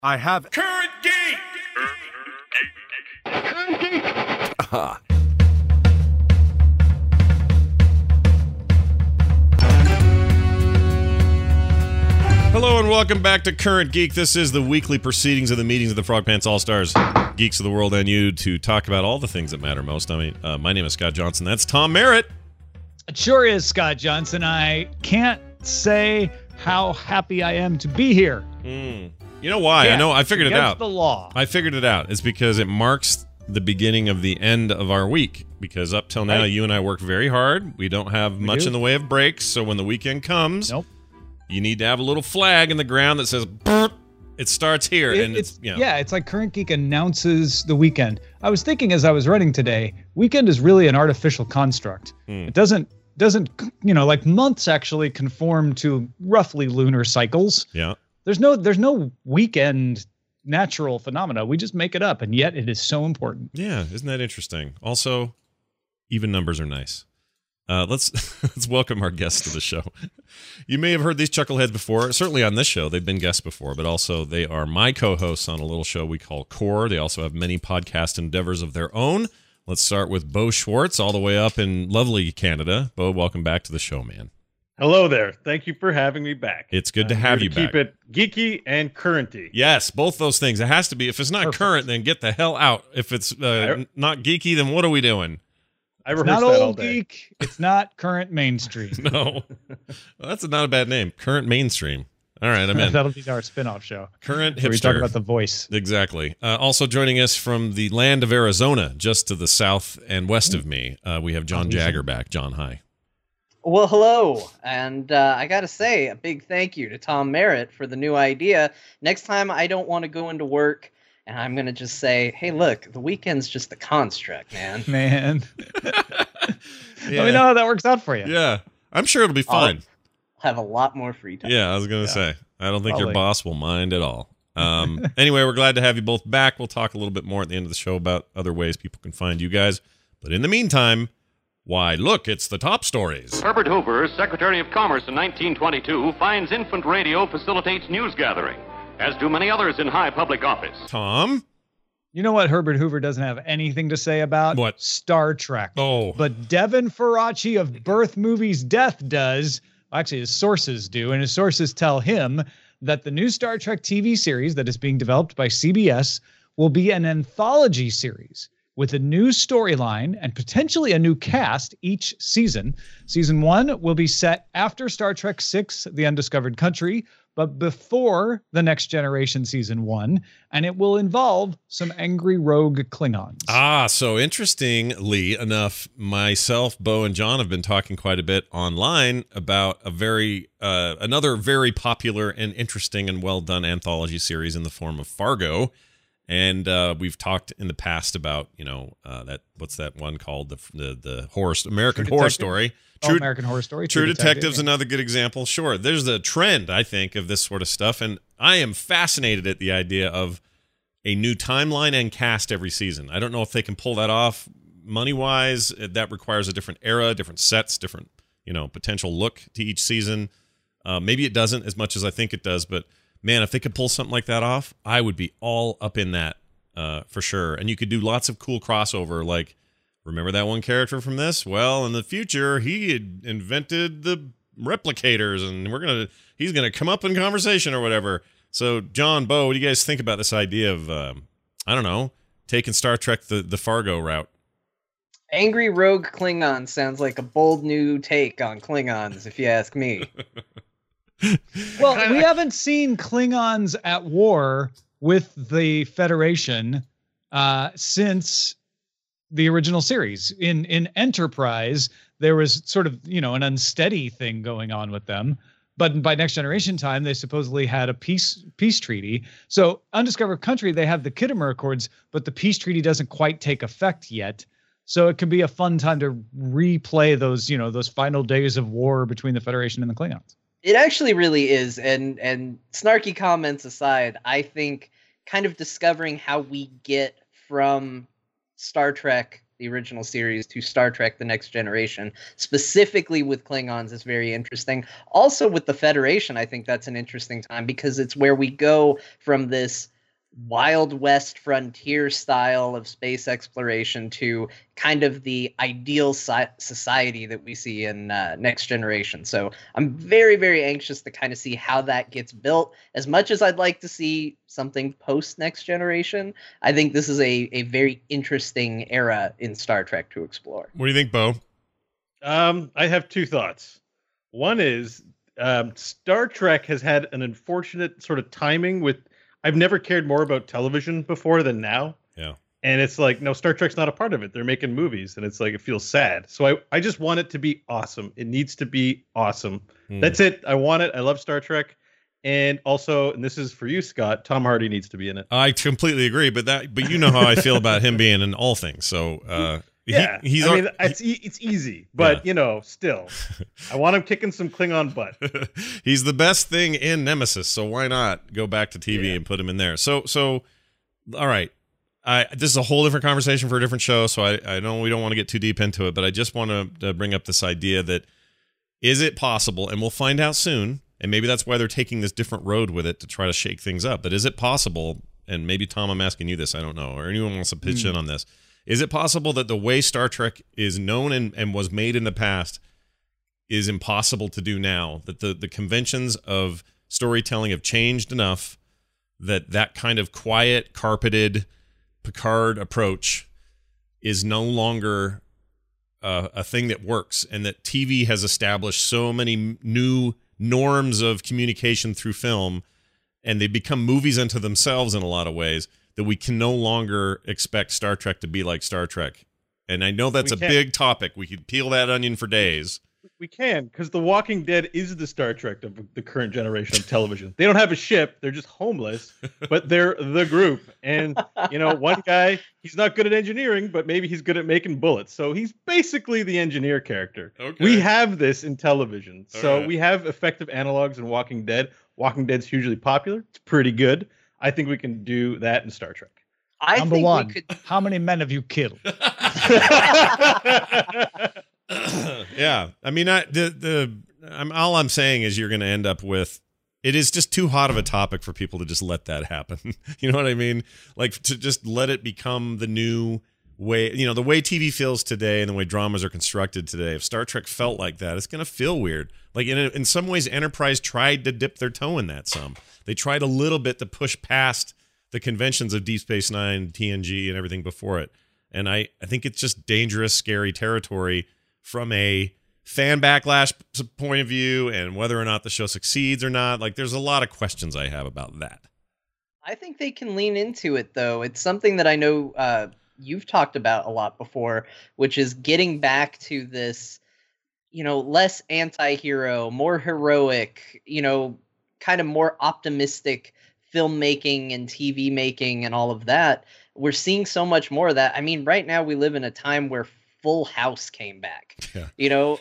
I have Current Geek! Hello and welcome back to Current Geek. This is the weekly proceedings of the meetings of the Frog Pants All-Stars, Geeks of the World and you, to talk about all the things that matter most. My name is Scott Johnson. That's Tom Merritt. It sure is Scott Johnson. I can't say how happy I am to be here. You know why? Yeah, I know. I figured it out. The law. I figured it out. It's because it marks the beginning of the end of our week. Because up till now, you and I work very hard. We don't have much in the way of breaks. So when the weekend comes, you need to have a little flag in the ground that says, it starts here. It's like Current Geek announces the weekend. I was thinking as I was running today, weekend is really an artificial construct. It doesn't, like months actually conform to roughly lunar cycles. Yeah. There's no weekend natural phenomena. We just make it up, and yet it is so important. Yeah, isn't that interesting? Also, even numbers are nice. Let's welcome our guests to the show. You may have heard these chuckleheads before. Certainly on this show, they've been guests before, but also they are my co-hosts on a little show we call Core. They also have many podcast endeavors of their own. Let's start with Bo Schwartz, all the way up in lovely Canada. Bo, welcome back to the show, man. Hello there. Thank you for having me back. It's good to have you back. Keep it geeky and currenty. Yes, both those things. It has to be. If it's not current, then get the hell out. If it's not geeky, then what are we doing? I it's rehearsed not that old all day. geek. It's not current mainstream. No. Well, that's not a bad name. Current mainstream. All right, I'm in. That'll be our spin-off show. Current hipster. Where we talk about the voice. Exactly. Also joining us from the land of Arizona, just to the south and west of me, we have John Jagger back. John, hi. Well, hello, and I gotta say a big thank you to Tom Merritt for the new idea. Next time I don't want to go into work, and I'm gonna just say, hey, look, the weekend's just a construct, man. Let me know how that works out for you. Yeah, I'm sure it'll be fine. I'll have a lot more free time. Yeah, I was gonna say, I don't think your boss will mind at all. Anyway, we're glad to have you both back. We'll talk a little bit more at the end of the show about other ways people can find you guys. But in the meantime, why, look, it's the top stories. Herbert Hoover, Secretary of Commerce in 1922, finds infant radio facilitates news gathering, as do many others in high public office. Tom? You know what Herbert Hoover doesn't have anything to say about? What? Star Trek. Oh. But Devin Faraci of Birth Movies Death does. Actually, his sources do, and his sources tell him that the new Star Trek TV series that is being developed by CBS will be an anthology series with a new storyline and potentially a new cast each season. Season 1 will be set after Star Trek VI, The Undiscovered Country, but before The Next Generation Season 1, and it will involve some angry rogue Klingons. So interestingly enough, myself, Bo, and John have been talking quite a bit online about another very popular and interesting and well-done anthology series in the form of Fargo. And we've talked in the past about, what's that one called? The American Horror Story. American Horror Story. True Detective's another good example. Sure. There's a trend, I think, of this sort of stuff. And I am fascinated at the idea of a new timeline and cast every season. I don't know if they can pull that off money-wise. That requires a different era, different sets, different, potential look to each season. Maybe it doesn't as much as I think it does, but man, if they could pull something like that off, I would be all up in that for sure. And you could do lots of cool crossover, like, remember that one character from this? Well, in the future, he had invented the replicators, and he's gonna come up in conversation or whatever. So, John, Bo, what do you guys think about this idea of, taking Star Trek the Fargo route? Angry rogue Klingon sounds like a bold new take on Klingons, if you ask me. Well, we haven't seen Klingons at war with the Federation since the original series. In Enterprise, there was sort of, an unsteady thing going on with them. But by Next Generation time, they supposedly had a peace treaty. So Undiscovered Country, they have the Khitomer Accords, but the peace treaty doesn't quite take effect yet. So it can be a fun time to replay those, those final days of war between the Federation and the Klingons. It actually really is, and snarky comments aside, I think kind of discovering how we get from Star Trek the original series to Star Trek The Next Generation, specifically with Klingons, is very interesting. Also with the Federation, I think that's an interesting time because it's where we go from this Wild West frontier style of space exploration to kind of the ideal society that we see in Next Generation. So I'm very, very anxious to kind of see how that gets built. As much as I'd like to see something post Next Generation, I think this is a very interesting era in Star Trek to explore. What do you think, Bo? I have two thoughts. One is Star Trek has had an unfortunate sort of timing with. I've never cared more about television before than now. Yeah. And it's like, no, Star Trek's not a part of it. They're making movies, and it's like, it feels sad. So I just want it to be awesome. It needs to be awesome. That's it. I want it. I love Star Trek. And also, and this is for you, Scott, Tom Hardy needs to be in it. I completely agree, but you know how I feel about him being in all things. So it's easy, but still, I want him kicking some Klingon butt. He's the best thing in Nemesis, so why not go back to TV and put him in there? So all right. This is a whole different conversation for a different show, so I know we don't want to get too deep into it, but I just want to bring up this idea that is it possible, and we'll find out soon, and maybe that's why they're taking this different road with it to try to shake things up, but is it possible, and maybe Tom, I'm asking you this, I don't know, or anyone wants to pitch in on this, is it possible that the way Star Trek is known and was made in the past is impossible to do now, that the conventions of storytelling have changed enough that kind of quiet, carpeted Picard approach is no longer a thing that works, and that TV has established so many new norms of communication through film, and they become movies unto themselves in a lot of ways, that we can no longer expect Star Trek to be like Star Trek. And I know that's a big topic. We could peel that onion for days. We can, because The Walking Dead is the Star Trek of the current generation of television. They don't have a ship. They're just homeless, but they're the group. And, one guy, he's not good at engineering, but maybe he's good at making bullets. So he's basically the engineer character. Okay. We have this in television. So we have effective analogs in Walking Dead. Walking Dead's hugely popular. It's pretty good. I think we can do that in Star Trek. Number one, how many men have you killed? Yeah, I mean, all I'm saying is you're going to end up with, it is just too hot of a topic for people to just let that happen. You know what I mean? Like, to just let it become the new way, the way TV feels today and the way dramas are constructed today. If Star Trek felt like that, it's going to feel weird. Like, in some ways, Enterprise tried to dip their toe in that some. They tried a little bit to push past the conventions of Deep Space Nine, TNG, and everything before it. And I think it's just dangerous, scary territory from a fan backlash point of view, and whether or not the show succeeds or not. Like, there's a lot of questions I have about that. I think they can lean into it, though. It's something that I know you've talked about a lot before, which is getting back to this, less anti-hero, more heroic, kind of more optimistic filmmaking and TV making and all of that. We're seeing so much more of that. I mean, right now we live in a time where Full House came back. Yeah.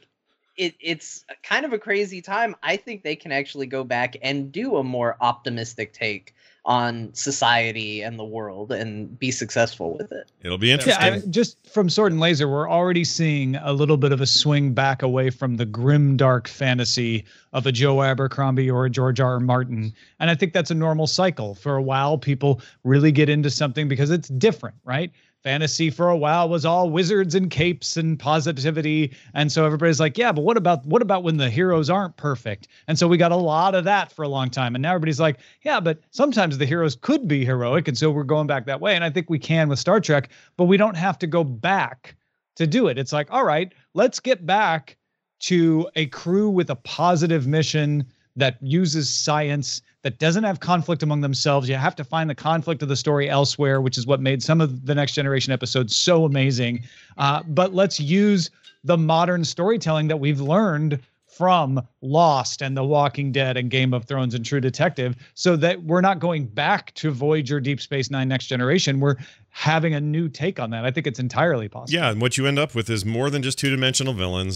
It's kind of a crazy time. I think they can actually go back and do a more optimistic take on society and the world and be successful with it. It'll be interesting. Yeah, just from Sword and Laser, we're already seeing a little bit of a swing back away from the grim, dark fantasy of a Joe Abercrombie or a George R.R. Martin. And I think that's a normal cycle. For a while, people really get into something because it's different, right? Fantasy for a while was all wizards and capes and positivity. And so everybody's like, yeah, but what about when the heroes aren't perfect? And so we got a lot of that for a long time. And now everybody's like, yeah, but sometimes the heroes could be heroic. And so we're going back that way. And I think we can with Star Trek, but we don't have to go back to do it. It's like, all right, let's get back to a crew with a positive mission that uses science, that doesn't have conflict among themselves. You have to find the conflict of the story elsewhere, which is what made some of the Next Generation episodes so amazing. But let's use the modern storytelling that we've learned from Lost and The Walking Dead and Game of Thrones and True Detective, so that we're not going back to Voyager, Deep Space Nine, Next Generation. We're having a new take on that. I think it's entirely possible. Yeah, and what you end up with is more than just two-dimensional villains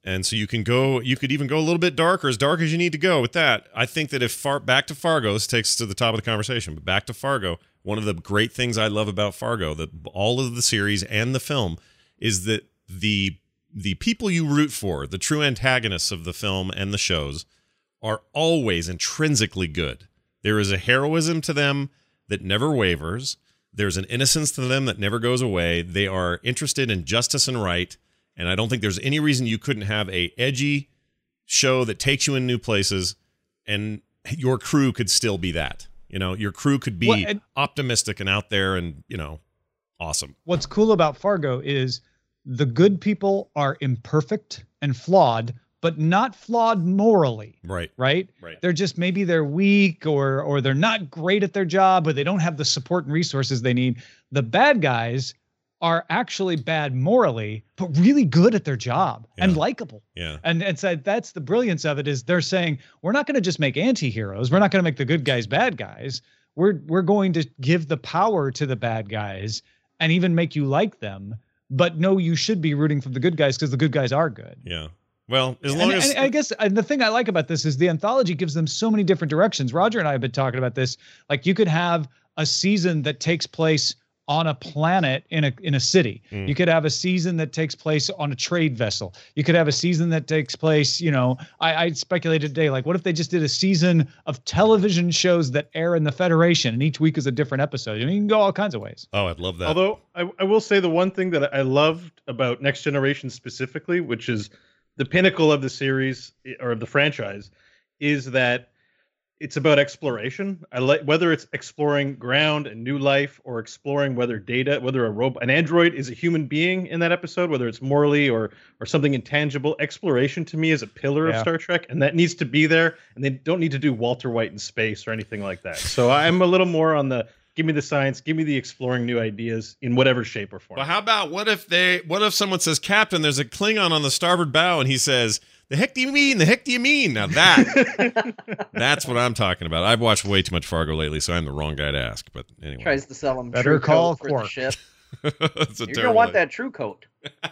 And so you could even go a little bit darker, as dark as you need to go with that. I think that back to Fargo, this takes us to the top of the conversation, but back to Fargo, one of the great things I love about Fargo, that all of the series and the film, is that the people you root for, the true antagonists of the film and the shows, are always intrinsically good. There is a heroism to them that never wavers. There's an innocence to them that never goes away. They are interested in justice and right. And I don't think there's any reason you couldn't have a edgy show that takes you in new places, and your crew could still be that. You know, your crew could be optimistic and out there and, you know, awesome. What's cool about Fargo is the good people are imperfect and flawed, but not flawed morally. Right. They're just, maybe they're weak or they're not great at their job, or they don't have the support and resources they need. The bad guys are actually bad morally, but really good at their job and likable. Yeah. And so that's the brilliance of it, is they're saying, we're not going to just make anti-heroes. We're not going to make the good guys bad guys. We're going to give the power to the bad guys and even make you like them. But no, you should be rooting for the good guys because the good guys are good. Yeah. Well, as long as... And I guess the thing I like about this is the anthology gives them so many different directions. Roger and I have been talking about this. Like, you could have a season that takes place on a planet in a city. You could have a season that takes place on a trade vessel. You could have a season that takes place, you know, I speculated today, like, what if they just did a season of television shows that air in the Federation, and each week is a different episode? I mean, you can go all kinds of ways. Oh, I'd love that. Although I will say the one thing that I loved about Next Generation specifically, which is the pinnacle of the series or of the franchise, is that it's about exploration. I like whether it's exploring ground and new life, or exploring whether an android is a human being in that episode, whether it's morally or something intangible. Exploration to me is a pillar of Star Trek, and that needs to be there. And they don't need to do Walter White in space or anything like that. So I'm a little more on the give me the science, give me the exploring new ideas in whatever shape or form. Well, how about what if someone says, Captain, there's a Klingon on the starboard bow, and he says, the heck do you mean? The heck do you mean? Now that's what I'm talking about. I've watched way too much Fargo lately, so I'm the wrong guy to ask. But anyway, Tries to sell him Better true call coat for Quark. the ship. You're You're gonna want that true coat.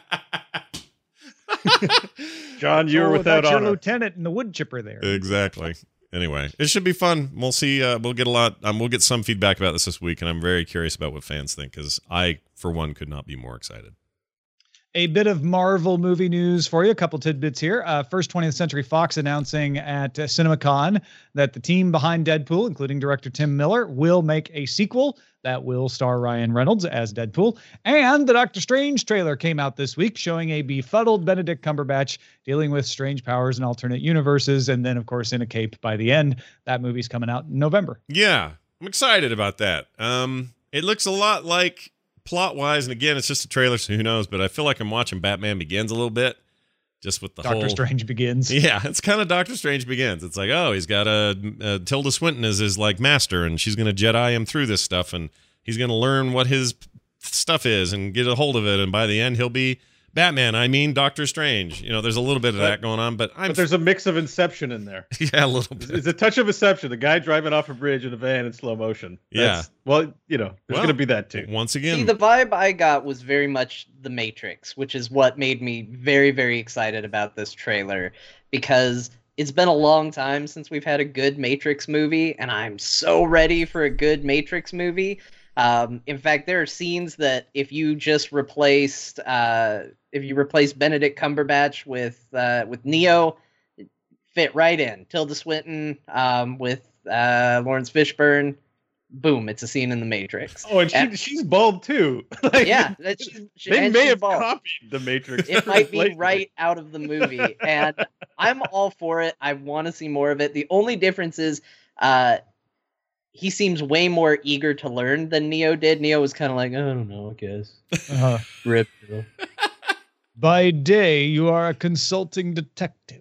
John, you're without your honor. lieutenant and the wood chipper there. Exactly. Anyway, it should be fun. We'll see. We'll get a lot. We'll get some feedback about this week, and I'm very curious about what fans think, because I, for one, could not be more excited. A bit of Marvel movie news for you. A couple tidbits here. First 20th Century Fox announcing at CinemaCon that the team behind Deadpool, including director Tim Miller, will make a sequel that will star Ryan Reynolds as Deadpool. And the Doctor Strange trailer came out this week, showing a befuddled Benedict Cumberbatch dealing with strange powers and alternate universes, and then, of course, in a cape by the end. That movie's coming out in November. Yeah, I'm excited about that. It looks a lot like, plot-wise, and again, it's just a trailer, so who knows, but I feel like I'm watching Batman Begins a little bit, just with the Doctor Strange Begins. Yeah, it's kind of Doctor Strange Begins. It's like, oh, he's got a Tilda Swinton as his, like, master, and she's going to Jedi him through this stuff, and he's going to learn what his stuff is and get a hold of it, and by the end, he'll be Doctor Strange. You know, there's a little bit of that going on, but there's a mix of Inception in there. Yeah, a little bit. It's a touch of Inception. The guy driving off a bridge in a van in slow motion. There's going to be that too. Once again, See, the vibe I got was very much The Matrix, which is what made me very, very excited about this trailer, because it's been a long time since we've had a good Matrix movie, and I'm so ready for a good Matrix movie. In fact, there are scenes that if you just replaced Benedict Cumberbatch with Neo, it fit right in. Tilda Swinton with Lawrence Fishburne, boom, it's a scene in The Matrix. Oh, and she's bald too. Like, yeah, they may have copied The Matrix. It might be right out of the movie, and I'm all for it. I want to see more of it. The only difference is he seems way more eager to learn than Neo did. Neo was kind of like, I don't know, I guess. Rip. By day, you are a consulting detective.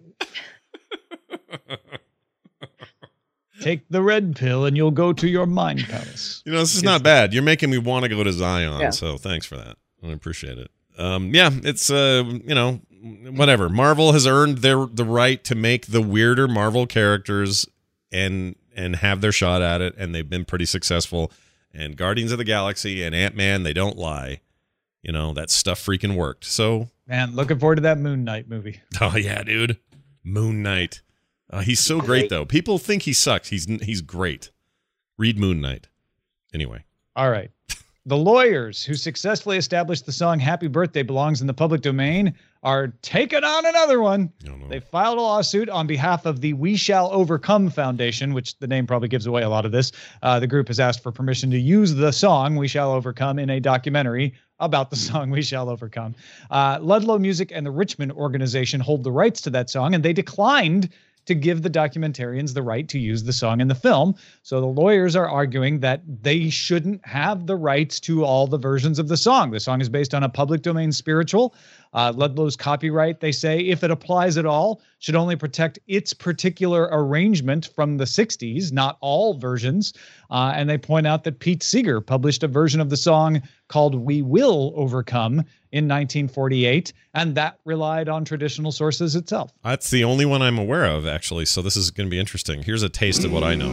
Take the red pill and you'll go to your mind palace. You know, this is not bad. You're making me want to go to Zion, so thanks for that. I appreciate it. It's, whatever. Marvel has earned the right to make the weirder Marvel characters and have their shot at it, and they've been pretty successful. And Guardians of the Galaxy and Ant-Man, they don't lie. You know, that stuff freaking worked. So Man, looking forward to that Moon Knight movie. Oh yeah, dude. Moon Knight. He's so great though. People think he sucks. He's great. Read Moon Knight. Anyway. All right. The lawyers who successfully established the song Happy Birthday belongs in the public domain are taking on another one. Oh, no. They filed a lawsuit on behalf of the We Shall Overcome Foundation, which the name probably gives away a lot of this. The group has asked for permission to use the song We Shall Overcome in a documentary about the song We Shall Overcome. Ludlow Music and the Richmond organization hold the rights to that song, and they declined to give the documentarians the right to use the song in the film. So the lawyers are arguing that they shouldn't have the rights to all the versions of the song. The song is based on a public domain spiritual. Ludlow's copyright, they say, if it applies at all, should only protect its particular arrangement from the 60s, not all versions. And they point out that Pete Seeger published a version of the song called We Will Overcome in 1948, and that relied on traditional sources itself. That's the only one I'm aware of, actually, so this is going to be interesting. Here's a taste of what I know.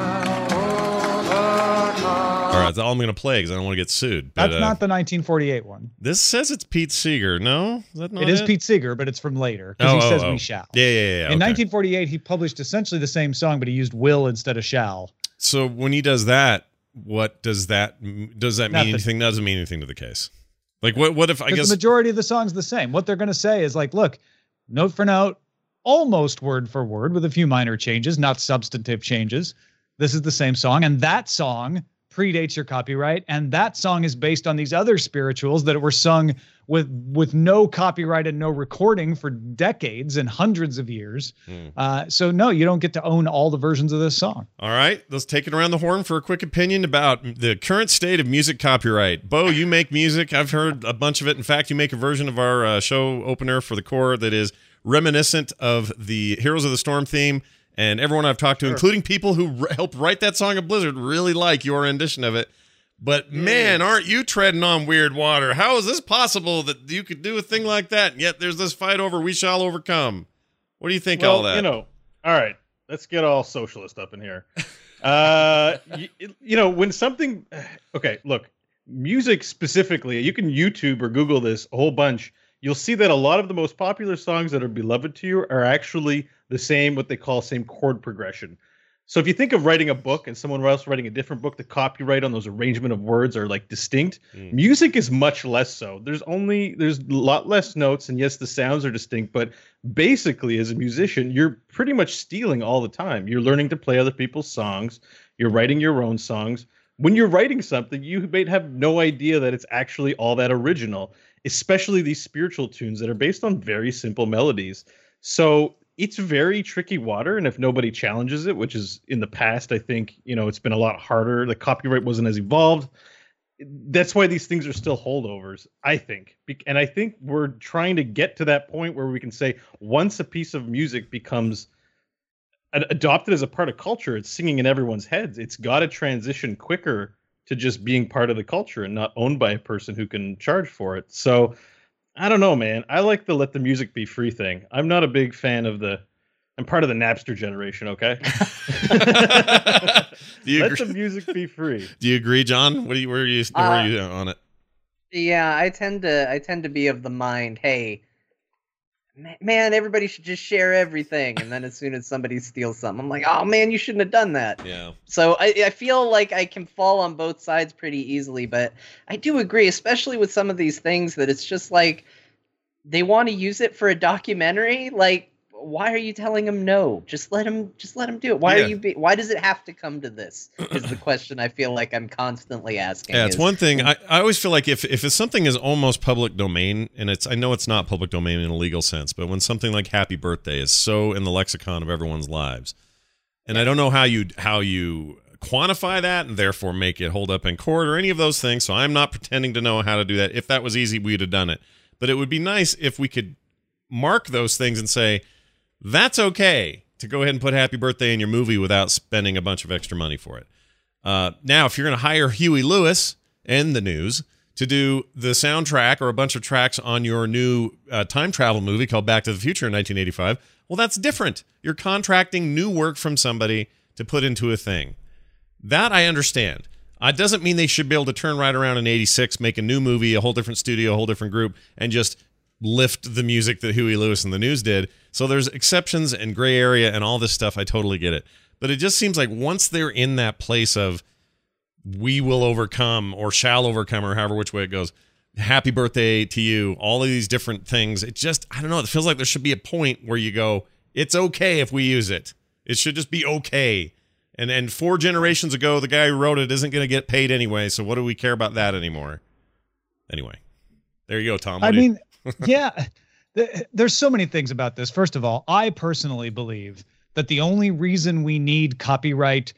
All right, that's all I'm going to play because I don't want to get sued. But, that's not the 1948 one. This says it's Pete Seeger. No? Is that not it? It is Pete Seeger, but it's from later because he says we shall. Yeah. In 1948, he published essentially the same song, but he used will instead of shall. So when he does that, what does that mean anything? Doesn't mean anything to the case. Like what if I guess the majority of the song's the same. What they're going to say is like, look, note for note, almost word for word with a few minor changes, not substantive changes. This is the same song, and that song predates your copyright, and that song is based on these other spirituals that were sung with no copyright and no recording for decades and hundreds of years. So no, you don't get to own all the versions of this song. All right, let's take it around the horn for a quick opinion about the current state of music copyright. Bo, you make music. I've heard a bunch of it. In fact, you make a version of our show opener for the core that is reminiscent of the Heroes of the Storm theme. And everyone I've talked to, including people who helped write that song of Blizzard, really like your rendition of it. But man, aren't you treading on weird water? How is this possible that you could do a thing like that? And yet there's this fight over We Shall Overcome. What do you think of all that? All right, let's get all socialist up in here. When something, okay, look, music specifically, you can YouTube or Google this a whole bunch. You'll see that a lot of the most popular songs that are beloved to you are actually the same, what they call same chord progression. So if you think of writing a book and someone else writing a different book, the copyright on those arrangement of words are like distinct. Music is much less so. There's a lot less notes, and yes, the sounds are distinct, but basically as a musician, you're pretty much stealing all the time. You're learning to play other people's songs. You're writing your own songs. When you're writing something, you may have no idea that it's actually all that original, especially these spiritual tunes that are based on very simple melodies. So it's very tricky water, and if nobody challenges it, which is in the past, I think, it's been a lot harder. The copyright wasn't as evolved. That's why these things are still holdovers, I think. And I think we're trying to get to that point where we can say once a piece of music becomes adopted as a part of culture, it's singing in everyone's heads. It's got to transition quicker to just being part of the culture and not owned by a person who can charge for it. So I don't know, man. I like the let the music be free thing. I'm not a big fan of I'm part of the Napster generation, okay? Let the music be free. Do you agree, John? Where are you on it? Yeah, I tend to be of the mind, hey, man, everybody should just share everything. And then as soon as somebody steals something, I'm like, oh man, you shouldn't have done that. Yeah. So I feel like I can fall on both sides pretty easily, but I do agree, especially with some of these things, that it's just like they want to use it for a documentary. Like, why are you telling them no? Just let them do it. Why does it have to come to this? Is the question I feel like I'm constantly asking. Yeah, it's one thing. I always feel like if something is almost public domain, and I know it's not public domain in a legal sense, but when something like Happy Birthday is so in the lexicon of everyone's lives, and I don't know how you quantify that and therefore make it hold up in court or any of those things, so I'm not pretending to know how to do that. If that was easy, we'd have done it. But it would be nice if we could mark those things and say, that's okay to go ahead and put Happy Birthday in your movie without spending a bunch of extra money for it. Now, if you're going to hire Huey Lewis and the News to do the soundtrack or a bunch of tracks on your new time travel movie called Back to the Future in 1985, well, that's different. You're contracting new work from somebody to put into a thing. That I understand. It doesn't mean they should be able to turn right around in 86, make a new movie, a whole different studio, a whole different group, and just lift the music that Huey Lewis and the News did. So there's exceptions and gray area and all this stuff. I totally get it. But it just seems like once they're in that place of we will overcome or shall overcome or however which way it goes, happy birthday to you, all of these different things. It just, I don't know. It feels like there should be a point where you go, it's okay if we use it. It should just be okay. And 4 generations ago, the guy who wrote it isn't going to get paid anyway. So what do we care about that anymore? Anyway, there you go, Tom. Yeah, there's so many things about this. First of all, I personally believe that the only reason we need copyright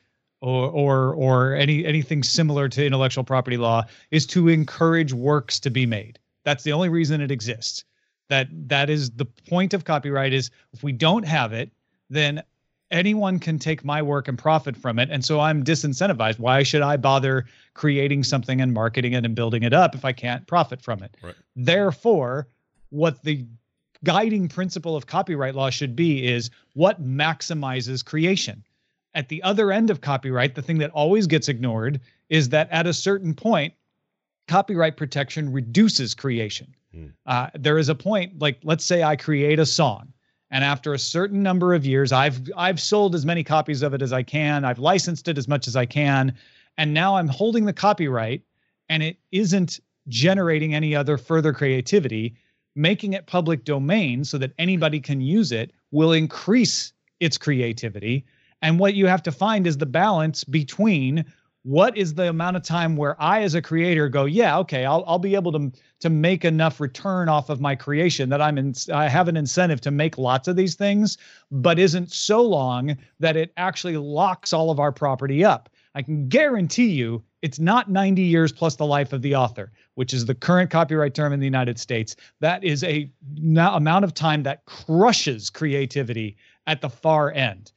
or anything similar to intellectual property law is to encourage works to be made. That's the only reason it exists. That is the point of copyright. Is if we don't have it, then anyone can take my work and profit from it. And so I'm disincentivized. Why should I bother creating something and marketing it and building it up if I can't profit from it? Right. Therefore, what the guiding principle of copyright law should be is what maximizes creation. At the other end of copyright, the thing that always gets ignored is that at a certain point, copyright protection reduces creation. There is a point, like let's say I create a song, and after a certain number of years, I've sold as many copies of it as I can. I've licensed it as much as I can. And now I'm holding the copyright and it isn't generating any other further creativity. Making it public domain so that anybody can use it will increase its creativity. And what you have to find is the balance between what is the amount of time where I, as a creator, go, yeah, okay, I'll be able to make enough return off of my creation that I have an incentive to make lots of these things, but isn't so long that it actually locks all of our property up. I can guarantee you it's not 90 years plus the life of the author, which is the current copyright term in the United States. That is a amount of time that crushes creativity at the far end.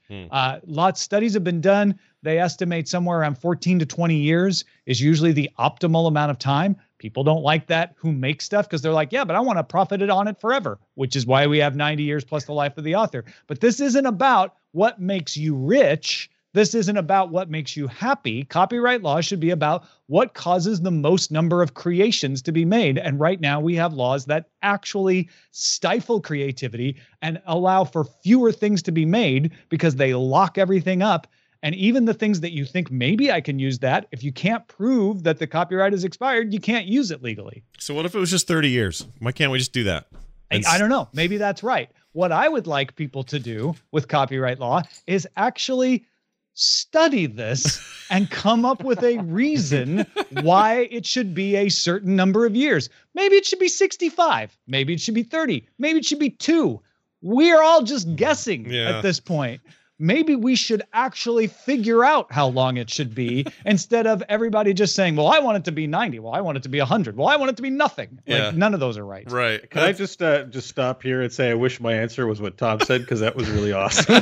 Studies have been done. They estimate somewhere around 14 to 20 years is usually the optimal amount of time. People don't like that who make stuff because they're like, yeah, but I want to profit on it forever, which is why we have 90 years plus the life of the author. But this isn't about what makes you rich. This isn't about what makes you happy. Copyright law should be about what causes the most number of creations to be made. And right now we have laws that actually stifle creativity and allow for fewer things to be made because they lock everything up. And even the things that you think maybe I can use that, if you can't prove that the copyright is expired, you can't use it legally. So what if it was just 30 years? Why can't we just do that? I don't know. Maybe that's right. What I would like people to do with copyright law is actually study this and come up with a reason why it should be a certain number of years. Maybe it should be 65. Maybe it should be 30. Maybe it should be 2. We're all just guessing at this point. Maybe we should actually figure out how long it should be instead of everybody just saying, well, I want it to be 90. Well, I want it to be 100. Well, I want it to be nothing. Like, none of those are right. Right. Can I just stop here and say I wish my answer was what Tom said, because that was really awesome.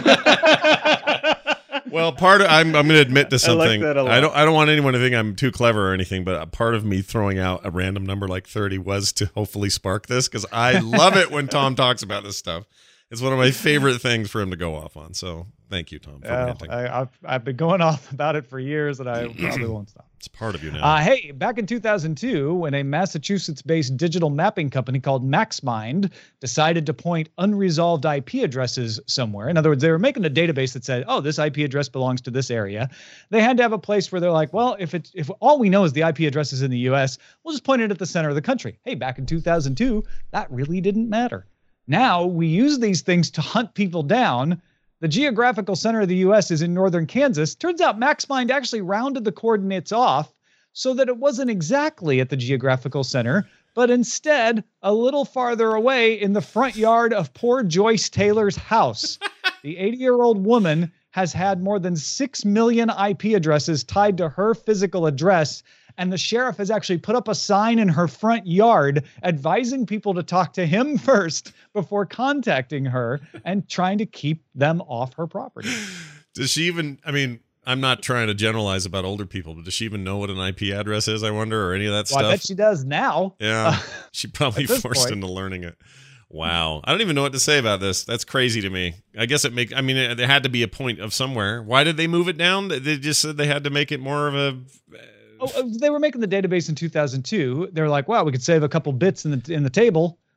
Well, I'm going to admit to something. I like that a lot. I don't want anyone to think I'm too clever or anything, but a part of me throwing out a random number like 30 was to hopefully spark this, because I love it when Tom talks about this stuff. It's one of my favorite things for him to go off on. So thank you, Tom, for ranting. I've been going off about it for years, and I probably won't stop. It's part of you now. Hey, back in 2002, when a Massachusetts-based digital mapping company called MaxMind decided to point unresolved IP addresses somewhere. In other words, they were making a database that said, oh, this IP address belongs to this area. They had to have a place where they're like, well, if all we know is the IP addresses in the U.S., we'll just point it at the center of the country. Hey, back in 2002, that really didn't matter. Now we use these things to hunt people down. The geographical center of the U.S. is in northern Kansas. Turns out MaxMind actually rounded the coordinates off so that it wasn't exactly at the geographical center, but instead a little farther away in the front yard of poor Joyce Taylor's house. The 80-year-old woman has had more than 6 million IP addresses tied to her physical address, and the sheriff has actually put up a sign in her front yard advising people to talk to him first before contacting her and trying to keep them off her property. Does she even, I mean, I'm not trying to generalize about older people, but does she even know what an IP address is, I wonder, or any of that stuff? I bet she does now. Yeah, she probably forced into learning it. Wow. I don't even know what to say about this. That's crazy to me. I guess there had to be a point of somewhere. Why did they move it down? They just said they had to make it more of a... they were making the database in 2002. They're like, wow, we could save a couple bits in the table.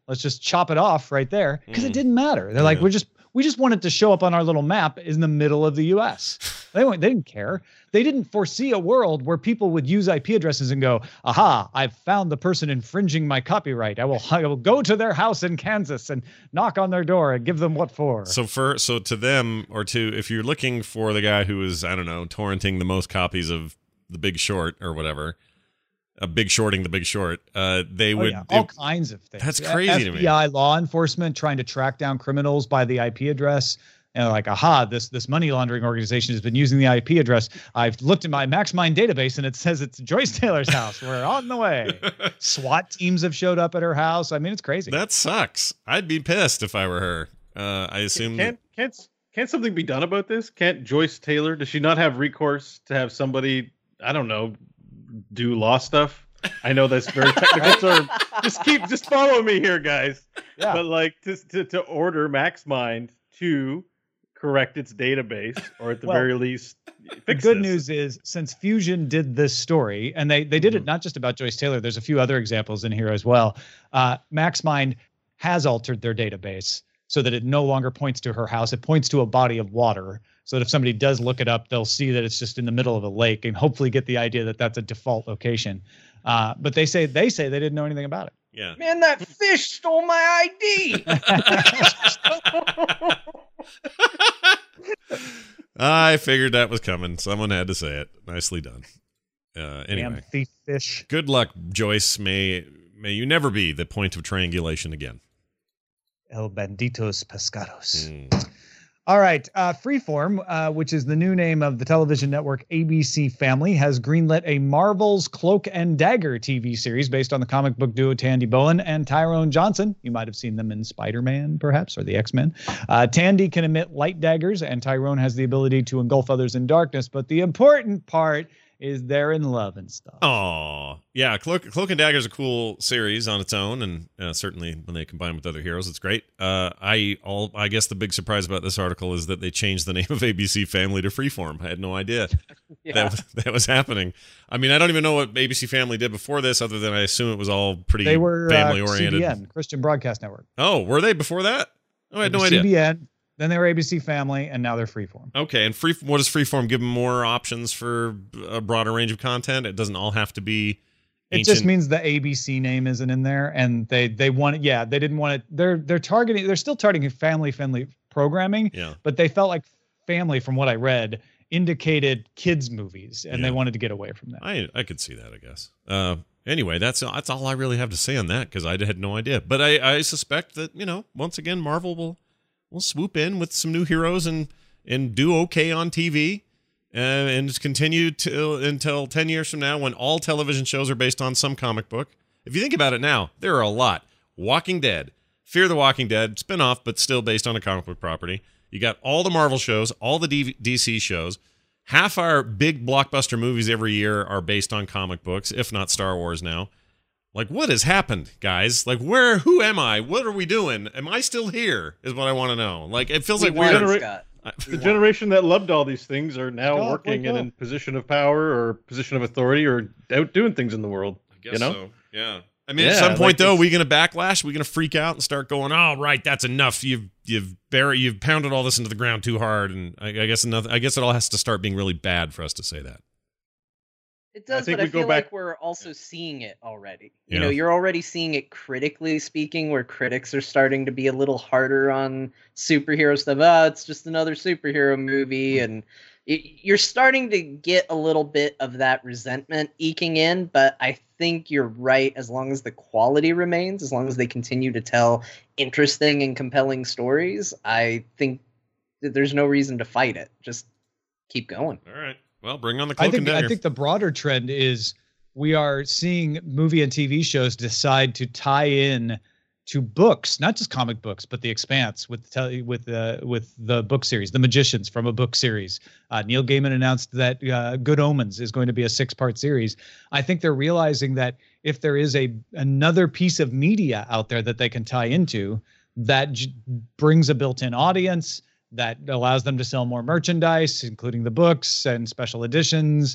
Let's just chop it off right there because it didn't matter. They're like, we just want it to show up on our little map in the middle of the U.S. They didn't care. They didn't foresee a world where people would use IP addresses and go, aha, I've found the person infringing my copyright. I will go to their house in Kansas and knock on their door and give them what for. So to them, or to, if you're looking for the guy who is, I don't know, torrenting the most copies of The Big Short or whatever, Big Shorting The Big Short, they would all kinds of things. That's crazy to me. FBI law enforcement trying to track down criminals by the IP address. And like, aha, this money laundering organization has been using the IP address. I've looked at my MaxMind database and it says it's Joyce Taylor's house. We're on the way. SWAT teams have showed up at her house. I mean, it's crazy. That sucks. I'd be pissed if I were her. I assume can't something be done about this? Can't Joyce Taylor, does she not have recourse to have somebody, I don't know, do law stuff? I know that's very technical term. Just follow me here, guys. Yeah. But like to order MaxMind to correct its database, or at the very least fix the good news is, since Fusion did this story, and they did it not just about Joyce Taylor, there's a few other examples in here as well. MaxMind has altered their database so that it no longer points to her house. It points to a body of water, so that if somebody does look it up, they'll see that it's just in the middle of a lake and hopefully get the idea that that's a default location. But they say they didn't know anything about it. Yeah. Man, that fish stole my ID. I figured that was coming. Someone had to say it. Nicely done. Anyway, damn thief fish. Good luck, Joyce. May you never be the point of triangulation again. El banditos pescados. All right. Freeform, which is the new name of the television network ABC Family, has greenlit a Marvel's Cloak and Dagger TV series based on the comic book duo Tandy Bowen and Tyrone Johnson. You might have seen them in Spider-Man, perhaps, or the X-Men. Tandy can emit light daggers, and Tyrone has the ability to engulf others in darkness. But the important part is they're in love and stuff. Oh, yeah. Cloak and Dagger is a cool series on its own, and certainly when they combine with other heroes, it's great. I guess the big surprise about this article is that they changed the name of ABC Family to Freeform. I had no idea that was happening. I mean, I don't even know what ABC Family did before this, other than I assume it was all pretty family oriented. CBN, Christian Broadcast Network. Oh, were they before that? Oh, I had no idea. CBN. Then they were ABC Family, and now they're Freeform. Okay, and what does Freeform give them? More options for a broader range of content? It doesn't all have to be ancient. It just means the ABC name isn't in there, and they want it. Yeah, they didn't want it. They're still targeting family programming. Yeah, but they felt like family, from what I read, indicated kids movies, and they wanted to get away from that. I could see that, I guess. Anyway, that's all I really have to say on that, because I had no idea. But I suspect that, once again, Marvel will swoop in with some new heroes and do okay on TV, and just continue until 10 years from now, when all television shows are based on some comic book. If you think about it now, there are a lot. Walking Dead, Fear the Walking Dead, spinoff, but still based on a comic book property. You got all the Marvel shows, all the DC shows. Half our big blockbuster movies every year are based on comic books, if not Star Wars now. Like, what has happened, guys? Like, who am I? What are we doing? Am I still here? Is what I want to know. Like, it feels like we're... The generation that loved all these things are now working in a position of power or position of authority or out doing things in the world. I guess so. Yeah. I mean, at some point, though, are we going to backlash? Are we going to freak out and start going, oh, right, that's enough. You've pounded all this into the ground too hard. And I guess it all has to start being really bad for us to say that. It does, but I feel like we're also seeing it already. You know, you're already seeing it critically speaking, where critics are starting to be a little harder on superhero stuff. Oh, it's just another superhero movie. And you're starting to get a little bit of that resentment eking in, but I think you're right. As long as the quality remains, as long as they continue to tell interesting and compelling stories, I think that there's no reason to fight it. Just keep going. All right. Well, bring on the Cloak and Dagger. I think the broader trend is we are seeing movie and TV shows decide to tie in to books, not just comic books, but The Expanse with the book series, The Magicians from a book series. Neil Gaiman announced that Good Omens is going to be a 6-part series. I think they're realizing that if there is another piece of media out there that they can tie into, that brings a built-in audience, that allows them to sell more merchandise, including the books and special editions.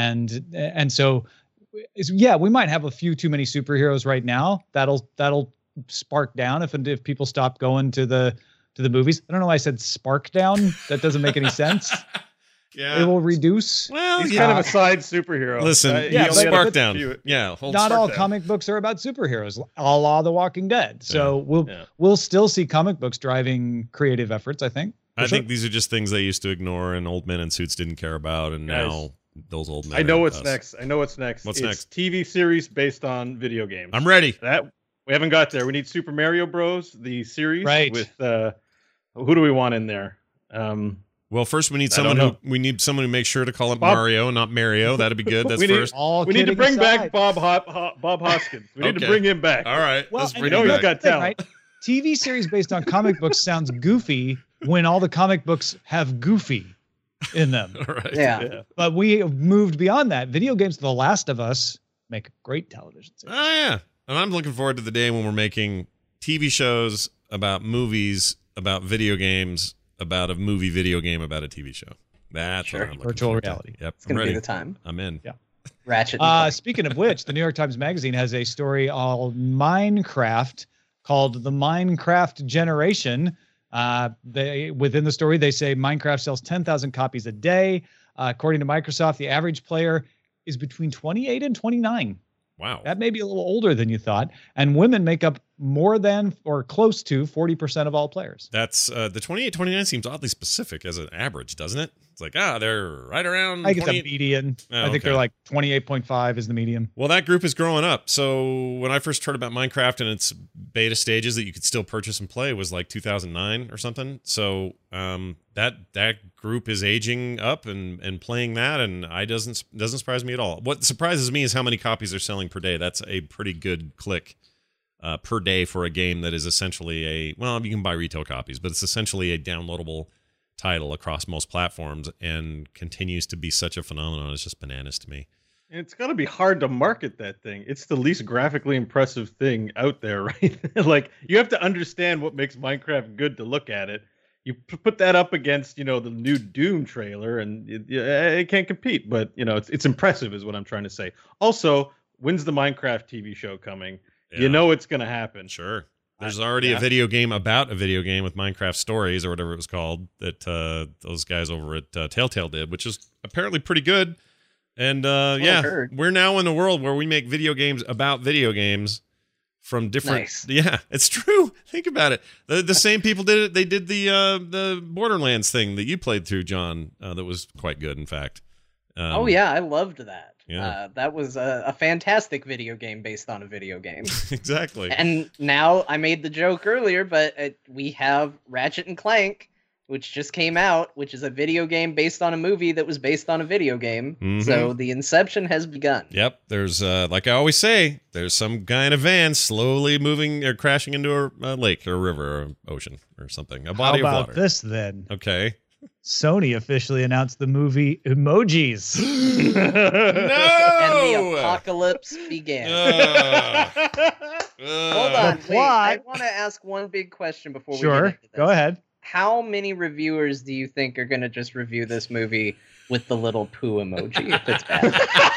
And so, we might have a few too many superheroes right now. That'll spark down if people stop going to the movies. I don't know why I said spark down. That doesn't make any sense. Yeah. It will reduce. Well, He's kind of a side superhero. Listen, yeah, spark down. Yeah, not all down. comic books are about superheroes, a la The Walking Dead. So we'll still see comic books driving creative efforts, I think. I think these are just things they used to ignore and old men in suits didn't care about, and now those old men. I know are what's us. next. What's It's next? TV series based on video games. I'm ready. That we haven't got there. We need Super Mario Bros. The series, right? With who do we want in there? Well, first we need someone who makes sure to call it Bob, Mario, not Mario. That'd be good. That's first. We need to bring back Bob Hoskins. We need to bring him back. All right. Well, let's bring know him he's back. got talent. Right? TV series based on comic books sounds goofy when all the comic books have Goofy in them. All right. Yeah. But we have moved beyond that. Video games, The Last of Us, make a great television series. Oh yeah, and I'm looking forward to the day when we're making TV shows about movies, about video games, about a movie video game about a TV show. That's what I'm looking Virtual forward to. reality. Yep. It's gonna be the time. I'm in. Yeah. Ratchet. And Clank. Speaking of which, the New York Times Magazine has a story on Minecraft called The Minecraft Generation. Within the story, they say Minecraft sells 10,000 copies a day. According to Microsoft, the average player is between 28 and 29. Wow. That may be a little older than you thought. And women make up more than or close to 40% of all players. That's the 28-29 seems oddly specific as an average, doesn't it? It's like, they're right around I think it's 28. a median. Oh, I think they're like 28.5 is the median. Well, that group is growing up. So when I first heard about Minecraft and its beta stages that you could still purchase and play was like 2009 or something. So that group is aging up and playing that, and doesn't surprise me at all. What surprises me is how many copies they're selling per day. That's a pretty good click per day for a game that is essentially you can buy retail copies, but it's essentially a downloadable title across most platforms and continues to be such a phenomenon. It's just bananas to me. And it's got to be hard to market that thing. It's the least graphically impressive thing out there, right? Like, you have to understand what makes Minecraft good to look at it. You put that up against, the new Doom trailer, and it can't compete. But, it's impressive is what I'm trying to say. Also, when's the Minecraft TV show coming? Yeah. You know it's going to happen. Sure. There's already a video game about a video game with Minecraft Stories or whatever it was called that those guys over at Telltale did, which is apparently pretty good. And we're now in a world where we make video games about video games from different. Nice. Yeah, it's true. Think about it. The same people did it. They did the Borderlands thing that you played through, John. That was quite good, in fact. Oh yeah, I loved that. Yeah. That was a fantastic video game based on a video game. Exactly. And now I made the joke earlier, but we have Ratchet and Clank, which just came out, which is a video game based on a movie that was based on a video game. Mm-hmm. So the inception has begun. Yep. There's, like I always say, there's some guy in a van slowly moving or crashing into a lake or a river or ocean or something. A body How of about water. this then? Okay. Sony officially announced the movie Emojis. No! And the apocalypse began. Hold on. The Wait, plot- I want to ask one big question before we get Sure, into this. go ahead. How many reviewers do you think are going to just review this movie with the little poo emoji if it's bad?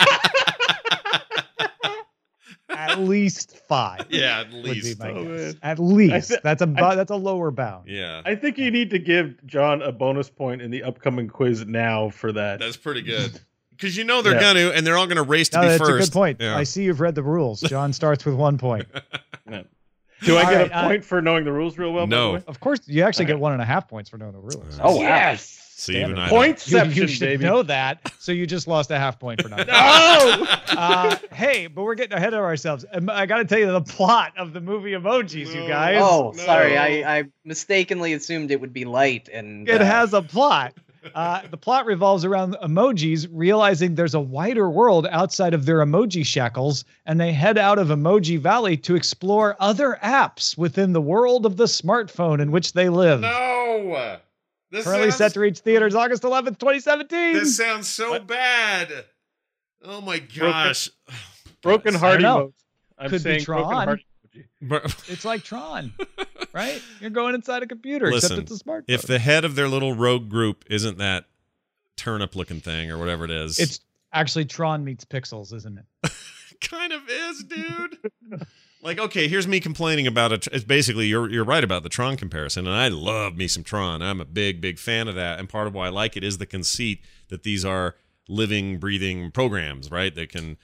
At least 5. Yeah, at would be least. my Oh, guess. man. At least. That's a lower bound. Yeah. I think you need to give John a bonus point in the upcoming quiz now for that. That's pretty good. Because you know they're Yeah. going to, and they're all going to race to No, be that's first. a good point. Yeah. I see you've read the rules. John starts with 1 point. Do I All get right, a point for knowing the rules real well? by No. the way? Of course, you actually get 1.5 points for knowing the rules. Oh, wow. Yes. See, even I Pointception, You should baby. know that, so you just lost a half point for not. No! Hey, but we're getting ahead of ourselves. I got to tell you the plot of the movie Emojis, you guys. Oh, No. sorry. I mistakenly assumed it would be light. And It has a plot. The plot revolves around emojis realizing there's a wider world outside of their emoji shackles, and they head out of Emoji Valley to explore other apps within the world of the smartphone in which they live. No. This Currently set to reach theaters August 11th, 2017. This sounds so bad. Oh my gosh. Broken heart I don't know. emoji. I'm Could be saying broken Tron. heart emoji. It's like Tron, right? You're going inside a computer, Listen, except it's a smartphone. if the head of their little rogue group isn't that turnip looking thing or whatever it is. It's actually Tron meets Pixels, isn't it? kind of is, dude. Like, okay, here's me complaining about it. It's basically, you're right about the Tron comparison, and I love me some Tron. I'm a big fan of that, and part of why I like it is the conceit that these are living, breathing programs, right? That can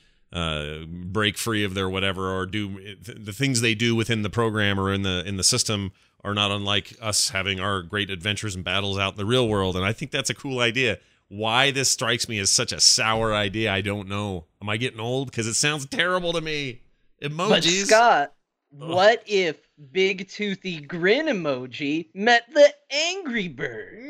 break free of their whatever, or do the things they do within the program or in the system are not unlike us having our great adventures and battles out in the real world. And I think that's a cool idea. Why this strikes me as such a sour idea, I don't know. Am I getting old? Because it sounds terrible to me. Emojis. But Scott, what if Big Toothy Grin emoji met the Angry Bird?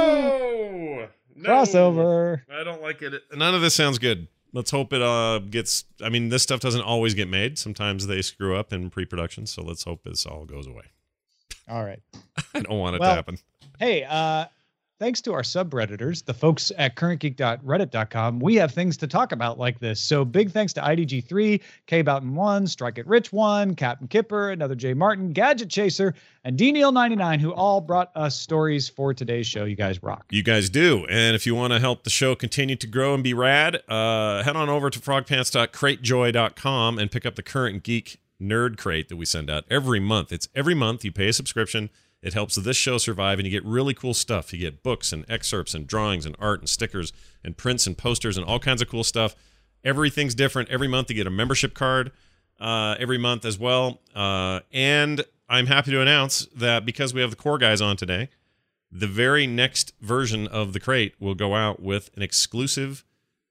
No! Crossover. I don't like it. None of this sounds good. Let's hope it gets... I mean, this stuff doesn't always get made. Sometimes they screw up in pre-production, so let's hope this all goes away. All right. I don't want it to happen. Hey, thanks to our subredditors, the folks at currentgeek.reddit.com, we have things to talk about like this. So big thanks to IDG3, K-Boughton1, Strike It Rich 1, Captain Kipper, Another J. Martin, Gadget Chaser, and DNeil99, who all brought us stories for today's show. You guys rock. You guys do. And if you want to help the show continue to grow and be rad, head on over to frogpants.cratejoy.com and pick up the Current Geek Nerd Crate that we send out every month. It's every month. You pay a subscription. It helps this show survive, and you get really cool stuff. You get books and excerpts and drawings and art and stickers and prints and posters and all kinds of cool stuff. Everything's different. Every month you get a membership card every month as well. And I'm happy to announce that because we have the Core Guys on today, the very next version of the crate will go out with an exclusive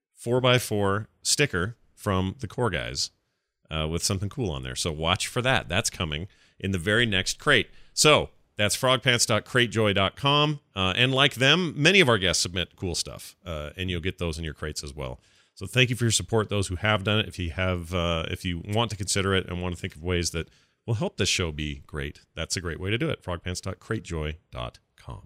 4x4 sticker from the Core Guys with something cool on there. So watch for that. That's coming in the very next crate. So that's frogpants.cratejoy.com. And like them, many of our guests submit cool stuff, and you'll get those in your crates as well. So thank you for your support, those who have done it. If you want to consider it and want to think of ways that will help this show be great, that's a great way to do it. frogpants.cratejoy.com.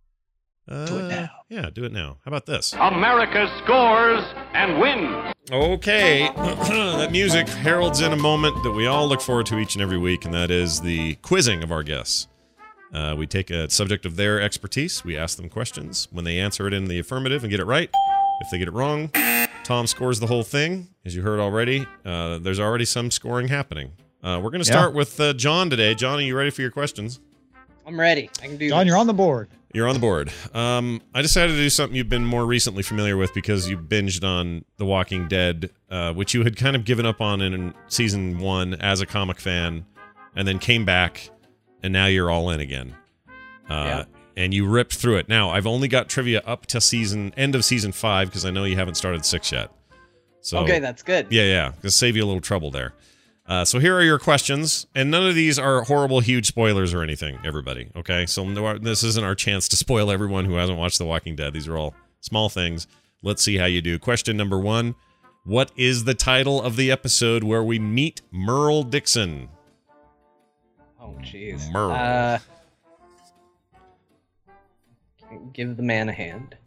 Do it now. Yeah, do it now. How about this? America scores and wins. Okay, that music heralds in a moment that we all look forward to each and every week, and that is the quizzing of our guests. We take a subject of their expertise, we ask them questions. When they answer it in the affirmative and get it right, if they get it wrong, Tom scores the whole thing. As you heard already, there's already some scoring happening. We're going to start with John today. John, are you ready for your questions? I'm ready. I can do John, this. you're on the board. You're on the board. I decided to do something you've been more recently familiar with because you binged on The Walking Dead, which you had kind of given up on in season 1 as a comic fan, and then came back, and now you're all in again. And you ripped through it. Now, I've only got trivia up to end of season 5 because I know you haven't started 6 yet. So, okay, that's good. Yeah. Gonna save you a little trouble there. So here are your questions, and none of these are horrible, huge spoilers or anything, everybody, okay? So this isn't our chance to spoil everyone who hasn't watched The Walking Dead. These are all small things. Let's see how you do. Question number 1. What is the title of the episode where we meet Merle Dixon? Oh, jeez. Merle. Give the man a hand.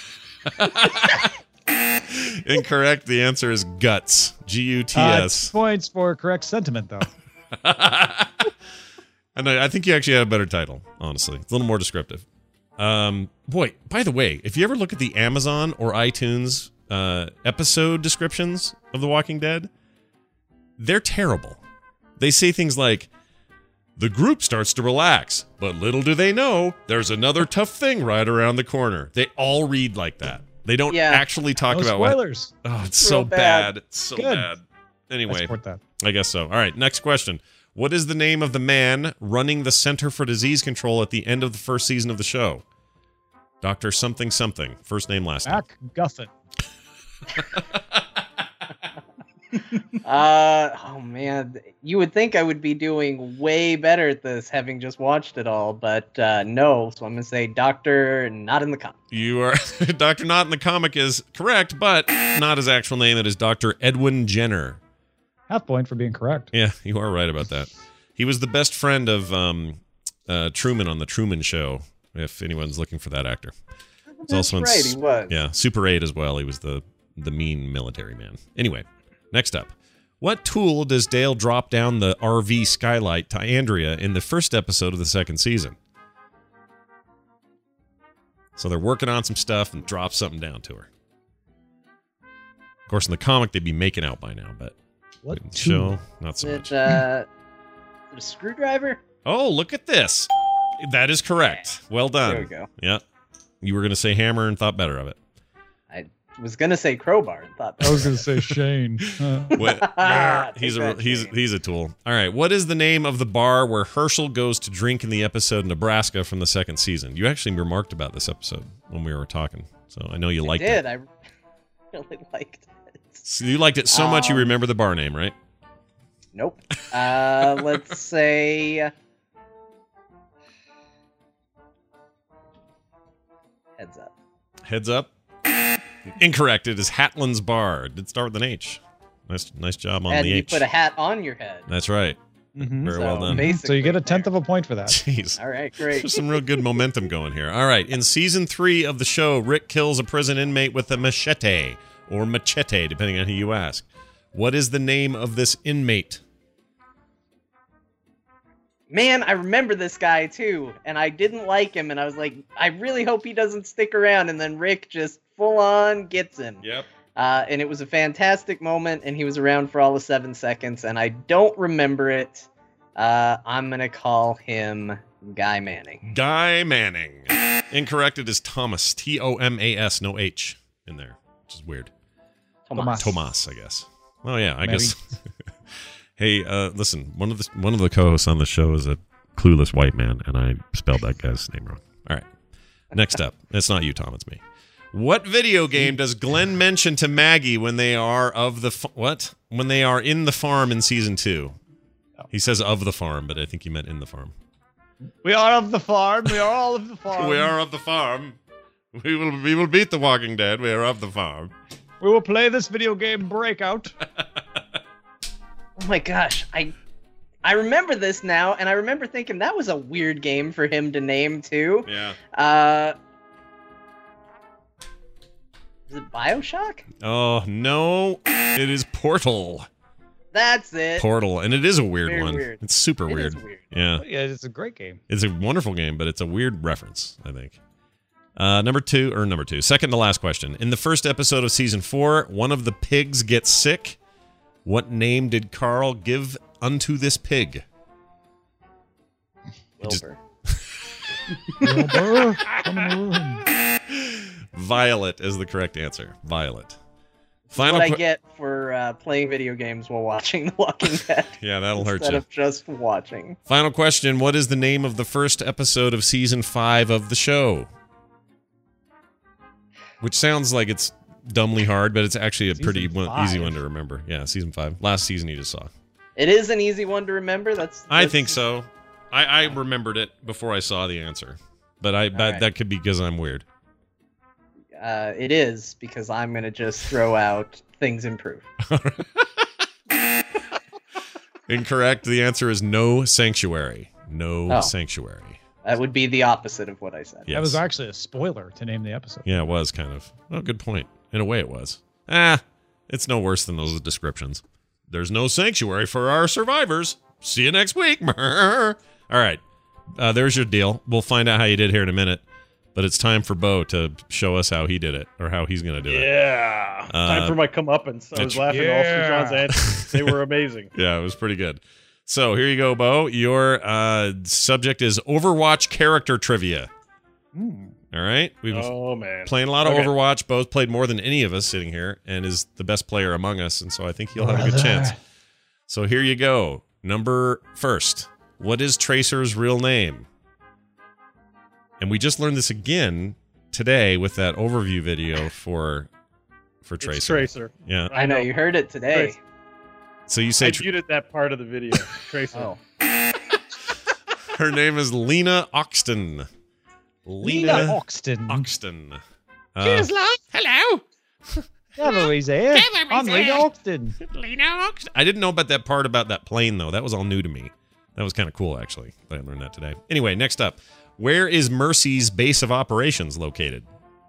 Incorrect. The answer is Guts. Guts. Points for correct sentiment, though. And I think you actually had a better title, honestly. It's a little more descriptive. Boy, by the way, if you ever look at the Amazon or iTunes episode descriptions of The Walking Dead, they're terrible. They say things like, the group starts to relax, but little do they know, there's another tough thing right around the corner. They all read like that. They don't actually talk about spoilers. Oh, it's so bad. It's so Good. bad. Anyway, I support that. I guess so. All right, next question. What is the name of the man running the Center for Disease Control at the end of the first season of the show? Dr. something something. First name, last name. Mac Guffin. Oh man, you would think I would be doing way better at this having just watched it all, but no. So I'm gonna say Dr. Not in the Comic. You are Dr. Not in the Comic is correct, but not his actual name. It is Dr. Edwin Jenner. Half point for being correct. Yeah, you are right about that. He was the best friend of Truman on the Truman Show. If anyone's looking for that actor, he's also right, he was. Yeah, Super 8 as well. He was the mean military man. Anyway. Next up, what tool does Dale drop down the RV skylight to Andrea in the first episode of the second season? So they're working on some stuff and drop something down to her. Of course, in the comic, they'd be making out by now, but What? Show, not so Is much. it a screwdriver? Oh, look at this. That is correct. Well done. There we go. Yeah. You were going to say hammer and thought better of it. I was gonna say crowbar and thought. I was going to say Shane. He's a tool. All right. What is the name of the bar where Herschel goes to drink in the episode Nebraska from the second season? You actually remarked about this episode when we were talking, so I know you liked it. I really liked it. So you liked it so much you remember the bar name, right? Nope. Let's say Heads Up. Heads Up. Incorrect. It is Hatlin's Bar. It did start with an H. Nice job on And the you H. put a hat on your head. That's right. Mhm. Very well done. So you get a 10th of a point for that. Jeez. All right, great. There's some real good momentum going here. All right. In season 3 of the show, Rick kills a prison inmate with a machete, or machete, depending on who you ask. What is the name of this inmate? Man, I remember this guy too, and I didn't like him, and I was like, I really hope he doesn't stick around, and then Rick just full on gets him. Yep. And it was a fantastic moment, and he was around for all of 7 seconds, and I don't remember it. I'm gonna call him Guy Manning. Guy Manning. Incorrect. It is Thomas. Thomas. No H in there, which is weird. Tomas, I guess. Oh yeah, I guess. Hey, listen. One of the co-hosts on the show is a clueless white man, and I spelled that guy's name wrong. All right. Next up, it's not you, Tom. It's me. What video game does Glenn mention to Maggie when they are when they are in the farm in season 2? He says of the farm, but I think he meant in the farm. We are of the farm. We are all of the farm. We are of the farm. We will beat the Walking Dead. We are of the farm. We will play this video game Breakout. Oh my gosh, I remember this now, and I remember thinking that was a weird game for him to name too. Yeah. Is it BioShock? Oh no, it is Portal. That's it. Portal, and it is a weird Very one. weird. It's super It weird. is weird. Yeah. Yeah, it's a great game. It's a wonderful game, but it's a weird reference, I think. Number two, second to last question. In the first episode of season 4, one of the pigs gets sick. What name did Carl give unto this pig? Wilbur. Wilbur, come in the room. Violet is the correct answer. Violet. What I get for playing video games while watching The Walking Dead. Yeah, that'll hurt instead you. of just watching. Final question. What is the name of the first episode of season 5 of the show? Which sounds like it's dumbly hard, but it's actually a pretty easy one to remember. Yeah, season 5. Last season you just saw. It is an easy one to remember. I think so. I remembered it before I saw the answer, but that could be because I'm weird. It is, because I'm going to just throw out things improve. Incorrect. The answer is No Sanctuary. No Sanctuary. That would be the opposite of what I said. Yes. That was actually a spoiler to name the episode. Yeah, it was kind of. Oh, good point. In a way, it was. It's no worse than those descriptions. There's no sanctuary for our survivors. See you next week. All right. There's your deal. We'll find out how you did here in a minute. But it's time for Bo to show us how he did it, or how he's going to do it. Yeah. Time for my comeuppance. I was laughing all through John's answers. They were amazing. Yeah, it was pretty good. So here you go, Bo. Your subject is Overwatch character trivia. All right? We've been playing a lot of Overwatch. Bo's played more than any of us sitting here and is the best player among us, and so I think he'll have a good chance. So here you go. Number first. What is Tracer's real name? And we just learned this again today with that overview video for Tracer. It's Tracer. Yeah. I know, you heard it today. Tracer. So you say I muted that part of the video. Tracer. Her name is Lena Oxton. Lena Oxton. Oxton. Cheers, love. Hello. Hello, he's here. Hello, I'm Lena Oxton. Lena Oxton. I didn't know about that part about that plane, though. That was all new to me. That was kind of cool, actually. I learned that today. Anyway, next up. Where is Mercy's base of operations located?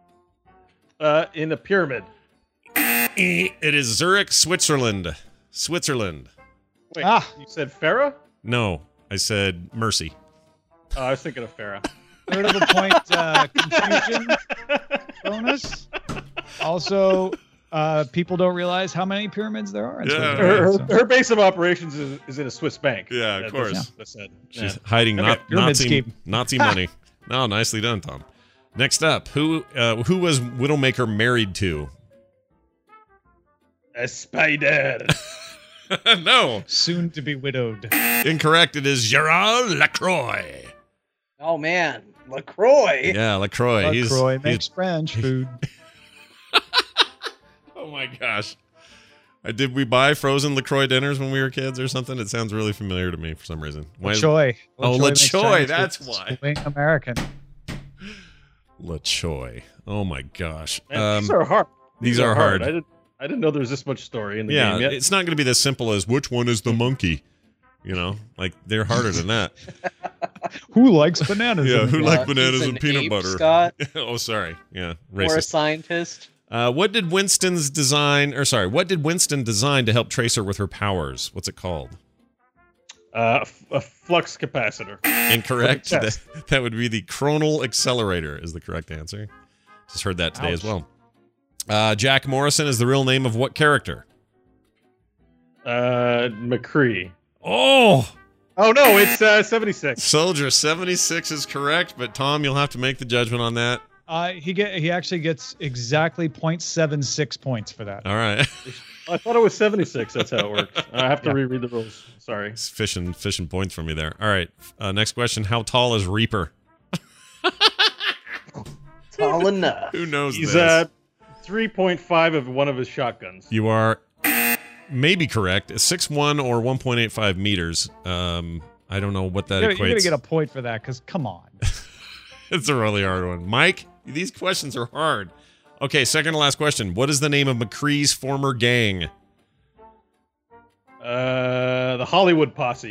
In a pyramid. It is Zurich, Switzerland. Switzerland. Wait, you said Farah? No, I said Mercy. Oh, I was thinking of Farah. Third of a point confusion bonus. Also, people don't realize how many pyramids there are. In Yeah. Switzerland, Her base of operations is in a Swiss bank. Yeah, of course. That's said. She's hiding Okay, pyramid Nazi scheme. Nazi money. No, nicely done, Tom. Next up, who was Widowmaker married to? A spider. No, soon to be widowed. incorrect. It is Gerard Lacroix. Oh man, LaCroix. Yeah, Lacroix. LaCroix makes French food. Oh my gosh. Did we buy frozen LaCroix dinners when we were kids or something? It sounds really familiar to me for some reason. LaCroix. Oh, makes LaCroix, Chinese that's food. why. Swing American. LaCroix. Oh my gosh. Man, these are hard. These are hard. I didn't know there was this much story in the Yeah, game yet. it's not going to be this simple as which one is the monkey. You know, like they're harder than that. Who likes bananas? Yeah, in who the like game? bananas he's and an peanut ape, butter? Scott, Oh, sorry. Yeah, or a racist. scientist. What did Winston design to help Tracer with her powers? What's it called? A flux capacitor. Incorrect. Yes. That would be the chronal accelerator is the correct answer. Just heard that today as well. Jack Morrison is the real name of what character? McCree. Oh! Oh no, it's 76. Soldier 76 is correct, but Tom, you'll have to make the judgment on that. He actually gets exactly 0.76 points for that. All right. I thought it was 76. That's how it works. I have to reread the rules. Sorry. It's fishing points from you there. All right. Next question. How tall is Reaper? Tall enough. Who knows He's this? 3.5 of one of his shotguns. You are maybe correct. 6'1" or 1.85 meters. I don't know what that You're equates. going to get a point for that because come on. It's a really hard one. Mike, these questions are hard. Okay, second to last question. What is the name of McCree's former gang? The Hollywood Posse.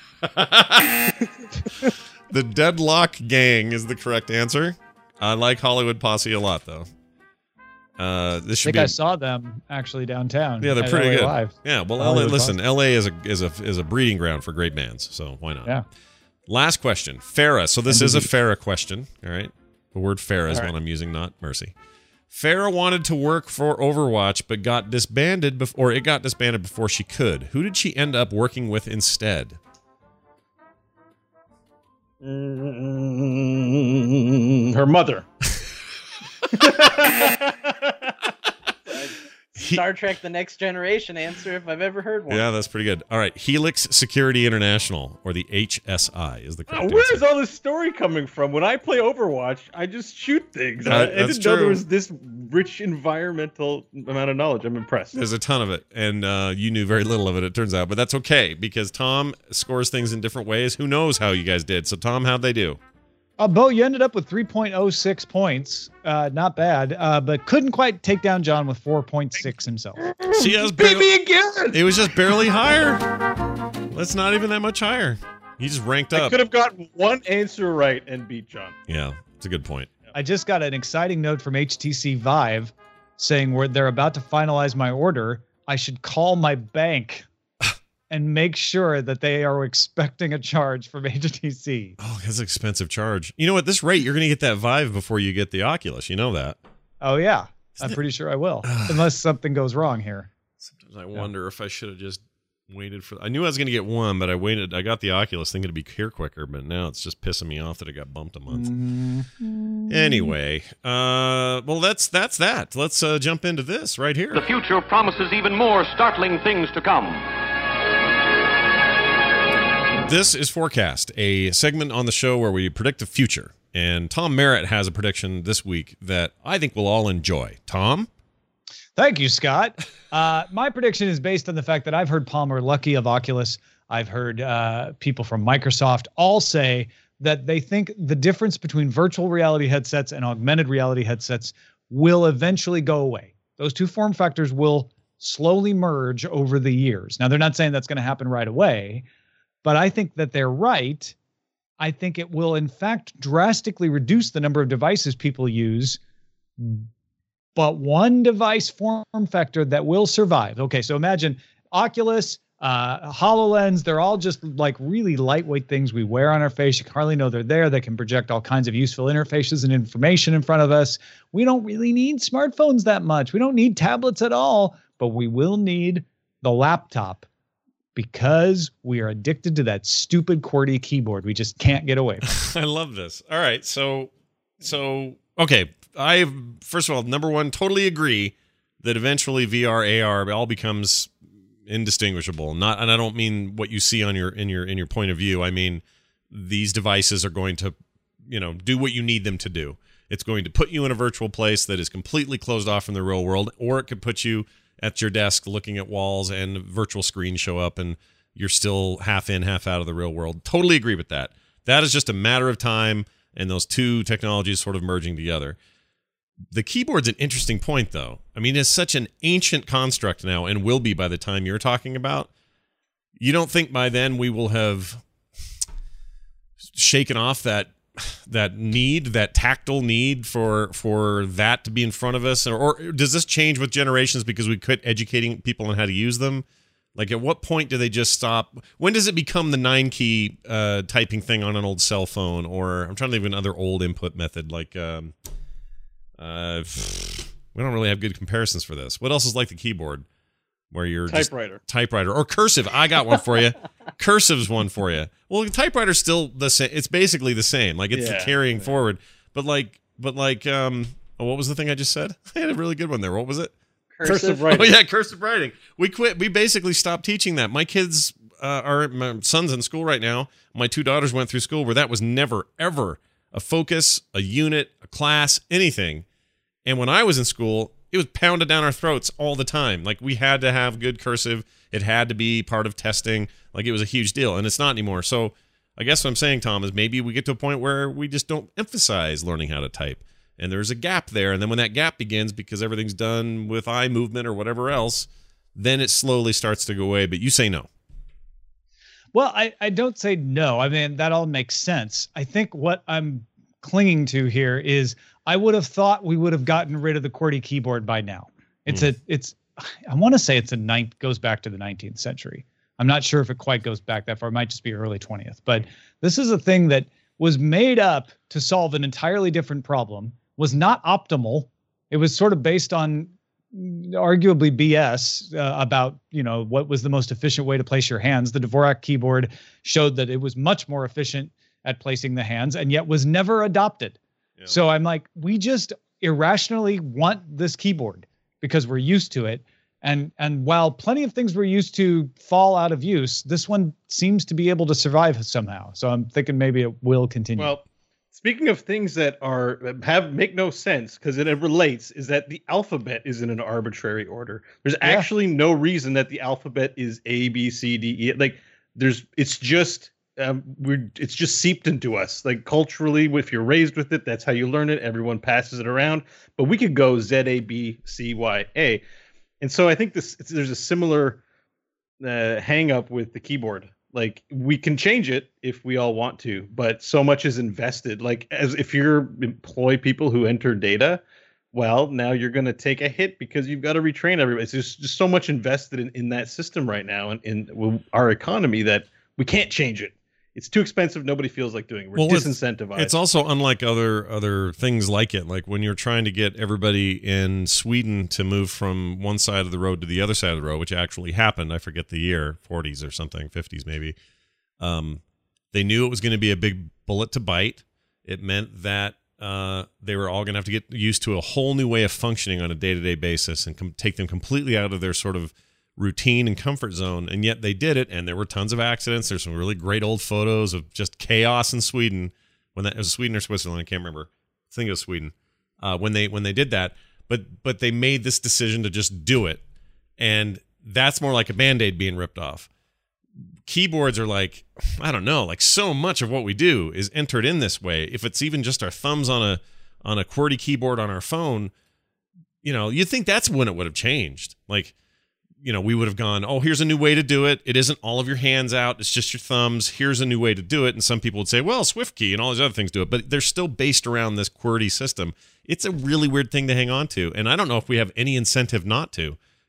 The Deadlock Gang is the correct answer. I like Hollywood Posse a lot, though. This I should think be. I saw them actually downtown. Yeah, they're at pretty LA good. Live. Yeah, well, LA, Hollywood listen, LA is a breeding ground for great bands, so why not? Yeah. Last question, Farah. So this is a Indeed. Farah question. All right, the word Farah is All what right. I'm using, not Mercy. Farah wanted to work for Overwatch, but got disbanded before she could. Who did she end up working with instead? Her mother. Star Trek: The Next Generation answer if I've ever heard one. Yeah, that's pretty good. All right, Helix Security International, or the HSI, is the correct Where's answer. all this story coming from? When I play Overwatch, I just shoot things. I That's didn't know there true. was this rich environmental amount of knowledge. I'm impressed. There's a ton of it, and you knew very little of it, it turns out. But that's okay, because Tom scores things in different ways. Who knows how you guys did? So, Tom, how'd they do? Bo, you ended up with 3.06 points. Not bad, but couldn't quite take down John with 4.6 himself. She has Beat me again. It was just barely higher. That's not even that much higher. He just ranked I up. could have gotten one answer right and beat John. Yeah, it's a good point. I just got an exciting note from HTC Vive saying they're about to finalize my order. I should call my bank and make sure that they are expecting a charge from HTC. Oh, that's an expensive charge. You know, at this rate, you're going to get that Vive before you get the Oculus. You know that. Oh, yeah. I'm pretty sure I will, unless something goes wrong here. Sometimes I wonder if I should have just waited for. I knew I was going to get one, but I waited. I got the Oculus thinking it'd be here quicker, but now it's just pissing me off that it got bumped a month. Anyway, well, that's that. Let's jump into this right here. The future promises even more startling things to come. This is Forecast, a segment on the show where we predict the future. And Tom Merritt has a prediction this week that I think we'll all enjoy. Tom? Thank you, Scott. My prediction is based on the fact that I've heard Palmer Luckey of Oculus. I've heard people from Microsoft all say that they think the difference between virtual reality headsets and augmented reality headsets will eventually go away. Those two form factors will slowly merge over the years. Now, they're not saying that's going to happen right away, but I think that they're right. I think it will, in fact, drastically reduce the number of devices people use, but one device form factor that will survive. Okay, so imagine Oculus, HoloLens. They're all just like really lightweight things we wear on our face. You can hardly know they're there. They can project all kinds of useful interfaces and information in front of us. We don't really need smartphones that much. We don't need tablets at all, but we will need the laptop because we are addicted to that stupid QWERTY keyboard. We just can't get away from it. I love this. All right. So okay. First of all, number one, totally agree that eventually VR, AR all becomes indistinguishable. And I don't mean what you see on in your point of view. I mean, these devices are going to, do what you need them to do. It's going to put you in a virtual place that is completely closed off from the real world, or it could put you at your desk looking at walls and virtual screens show up and you're still half in, half out of the real world. Totally agree with that. That is just a matter of time and those two technologies sort of merging together. The keyboard's an interesting point, though. I mean, it's such an ancient construct now and will be by the time you're talking about. You don't think by then we will have shaken off that need, that tactile need for that to be in front of us? Or does this change with generations because we quit educating people on how to use them? Like, at what point do they just stop? When does it become the 9-key typing thing on an old cell phone? Or I'm trying to think of another old input method, like... we don't really have good comparisons for this. What else is like the keyboard, where you're typewriter or cursive? I got one for you. Cursive's one for you. Well, the typewriter's still the same. It's basically the same. Like, it's the carrying forward. But like, what was the thing I just said? I had a really good one there. What was it? Cursive writing. Oh yeah, cursive writing. We quit. We basically stopped teaching that. My kids my son's in school right now. My two daughters went through school where that was never ever a focus, a unit, a class, anything. And when I was in school, it was pounded down our throats all the time. Like, we had to have good cursive. It had to be part of testing. Like, it was a huge deal, and it's not anymore. So I guess what I'm saying, Tom, is maybe we get to a point where we just don't emphasize learning how to type. And there's a gap there. And then when that gap begins, because everything's done with eye movement or whatever else, then it slowly starts to go away. But you say no. Well, I don't say no. I mean, that all makes sense. I think what I'm clinging to here is I would have thought we would have gotten rid of the QWERTY keyboard by now. I want to say goes back to the 19th century. I'm not sure if it quite goes back that far. It might just be early 20th. But this is a thing that was made up to solve an entirely different problem, was not optimal. It was sort of based on arguably BS about, what was the most efficient way to place your hands. The Dvorak keyboard showed that it was much more efficient at placing the hands, and yet was never adopted. Yeah. So I'm like, we just irrationally want this keyboard because we're used to it. And while plenty of things we're used to fall out of use, this one seems to be able to survive somehow. So I'm thinking maybe it will continue. Well, speaking of things that make no sense because it relates, is that the alphabet is in an arbitrary order. There's actually no reason that the alphabet is A, B, C, D, E. Like, it's just seeped into us. Like, culturally, if you're raised with it, that's how you learn it. Everyone passes it around. But we could go Z, A, B, C, Y, A. And so I think there's a similar hang up with the keyboard. Like, we can change it if we all want to, but so much is invested. Like, as if you employ people who enter data, well, now you're going to take a hit because you've got to retrain everybody. There's just so much invested in that system right now and in our economy that we can't change it. It's too expensive. Nobody feels like doing it. We're disincentivized. It's also unlike other things like it. Like, when you're trying to get everybody in Sweden to move from one side of the road to the other side of the road, which actually happened. I forget the year, 40s or something, 50s maybe. They knew it was going to be a big bullet to bite. It meant that they were all going to have to get used to a whole new way of functioning on a day-to-day basis and take them completely out of their sort of routine and comfort zone, and yet they did it, and there were tons of accidents. There's some really great old photos of just chaos in Sweden. When that was Sweden or Switzerland, I can't remember. I think it was Sweden. When they did that, but they made this decision to just do it, and that's more like a Band-Aid being ripped off. Keyboards are like, I don't know, like, so much of what we do is entered in this way. If it's even just our thumbs on a QWERTY keyboard on our phone, you'd think that's when it would have changed. Like, we would have gone, oh, here's a new way to do it. It isn't all of your hands out. It's just your thumbs. Here's a new way to do it. And some people would say, well, SwiftKey and all these other things do it. But they're still based around this QWERTY system. It's a really weird thing to hang on to. And I don't know if we have any incentive not to,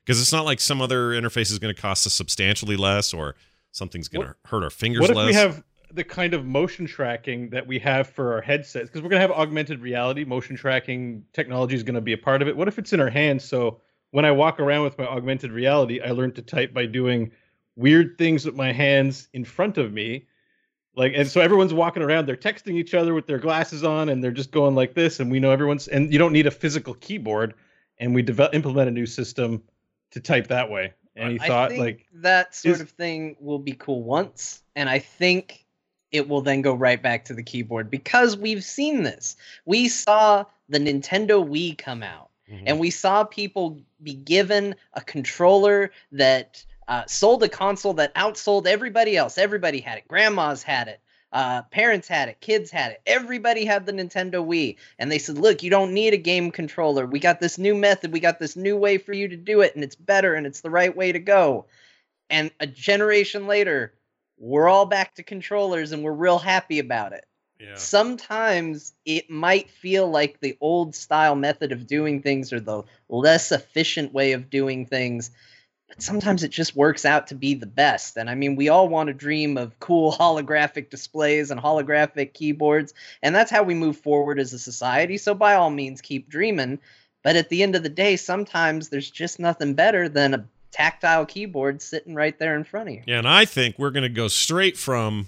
Because it's not like some other interface is going to cost us substantially less, or something's going to hurt our fingers less. What if we have the kind of motion tracking that we have for our headsets? Because we're going to have augmented reality. Motion tracking technology is going to be a part of it. What if it's in our hands? So when I walk around with my augmented reality, I learn to type by doing weird things with my hands in front of me. And so everyone's walking around, they're texting each other with their glasses on, and they're just going like this. And we know and you don't need a physical keyboard. And we implement a new system to type that way. Any thought? I think that sort of thing will be cool once, and I think it will then go right back to the keyboard, because we've seen this. We saw the Nintendo Wii come out, and we saw people be given a controller that sold a console that outsold everybody else. Everybody had it. Grandmas had it. Parents had it. Kids had it. Everybody had the Nintendo Wii. And they said, look, you don't need a game controller. We got this new method. We got this new way for you to do it. And it's better. And it's the right way to go. And a generation later, we're all back to controllers and we're real happy about it. Yeah. Sometimes it might feel like the old style method of doing things or the less efficient way of doing things. But sometimes it just works out to be the best. And I mean, we all want to dream of cool holographic displays and holographic keyboards. And that's how we move forward as a society. So by all means, keep dreaming. But at the end of the day, sometimes there's just nothing better than a tactile keyboard sitting right there in front of you. Yeah, and I think we're going to go straight from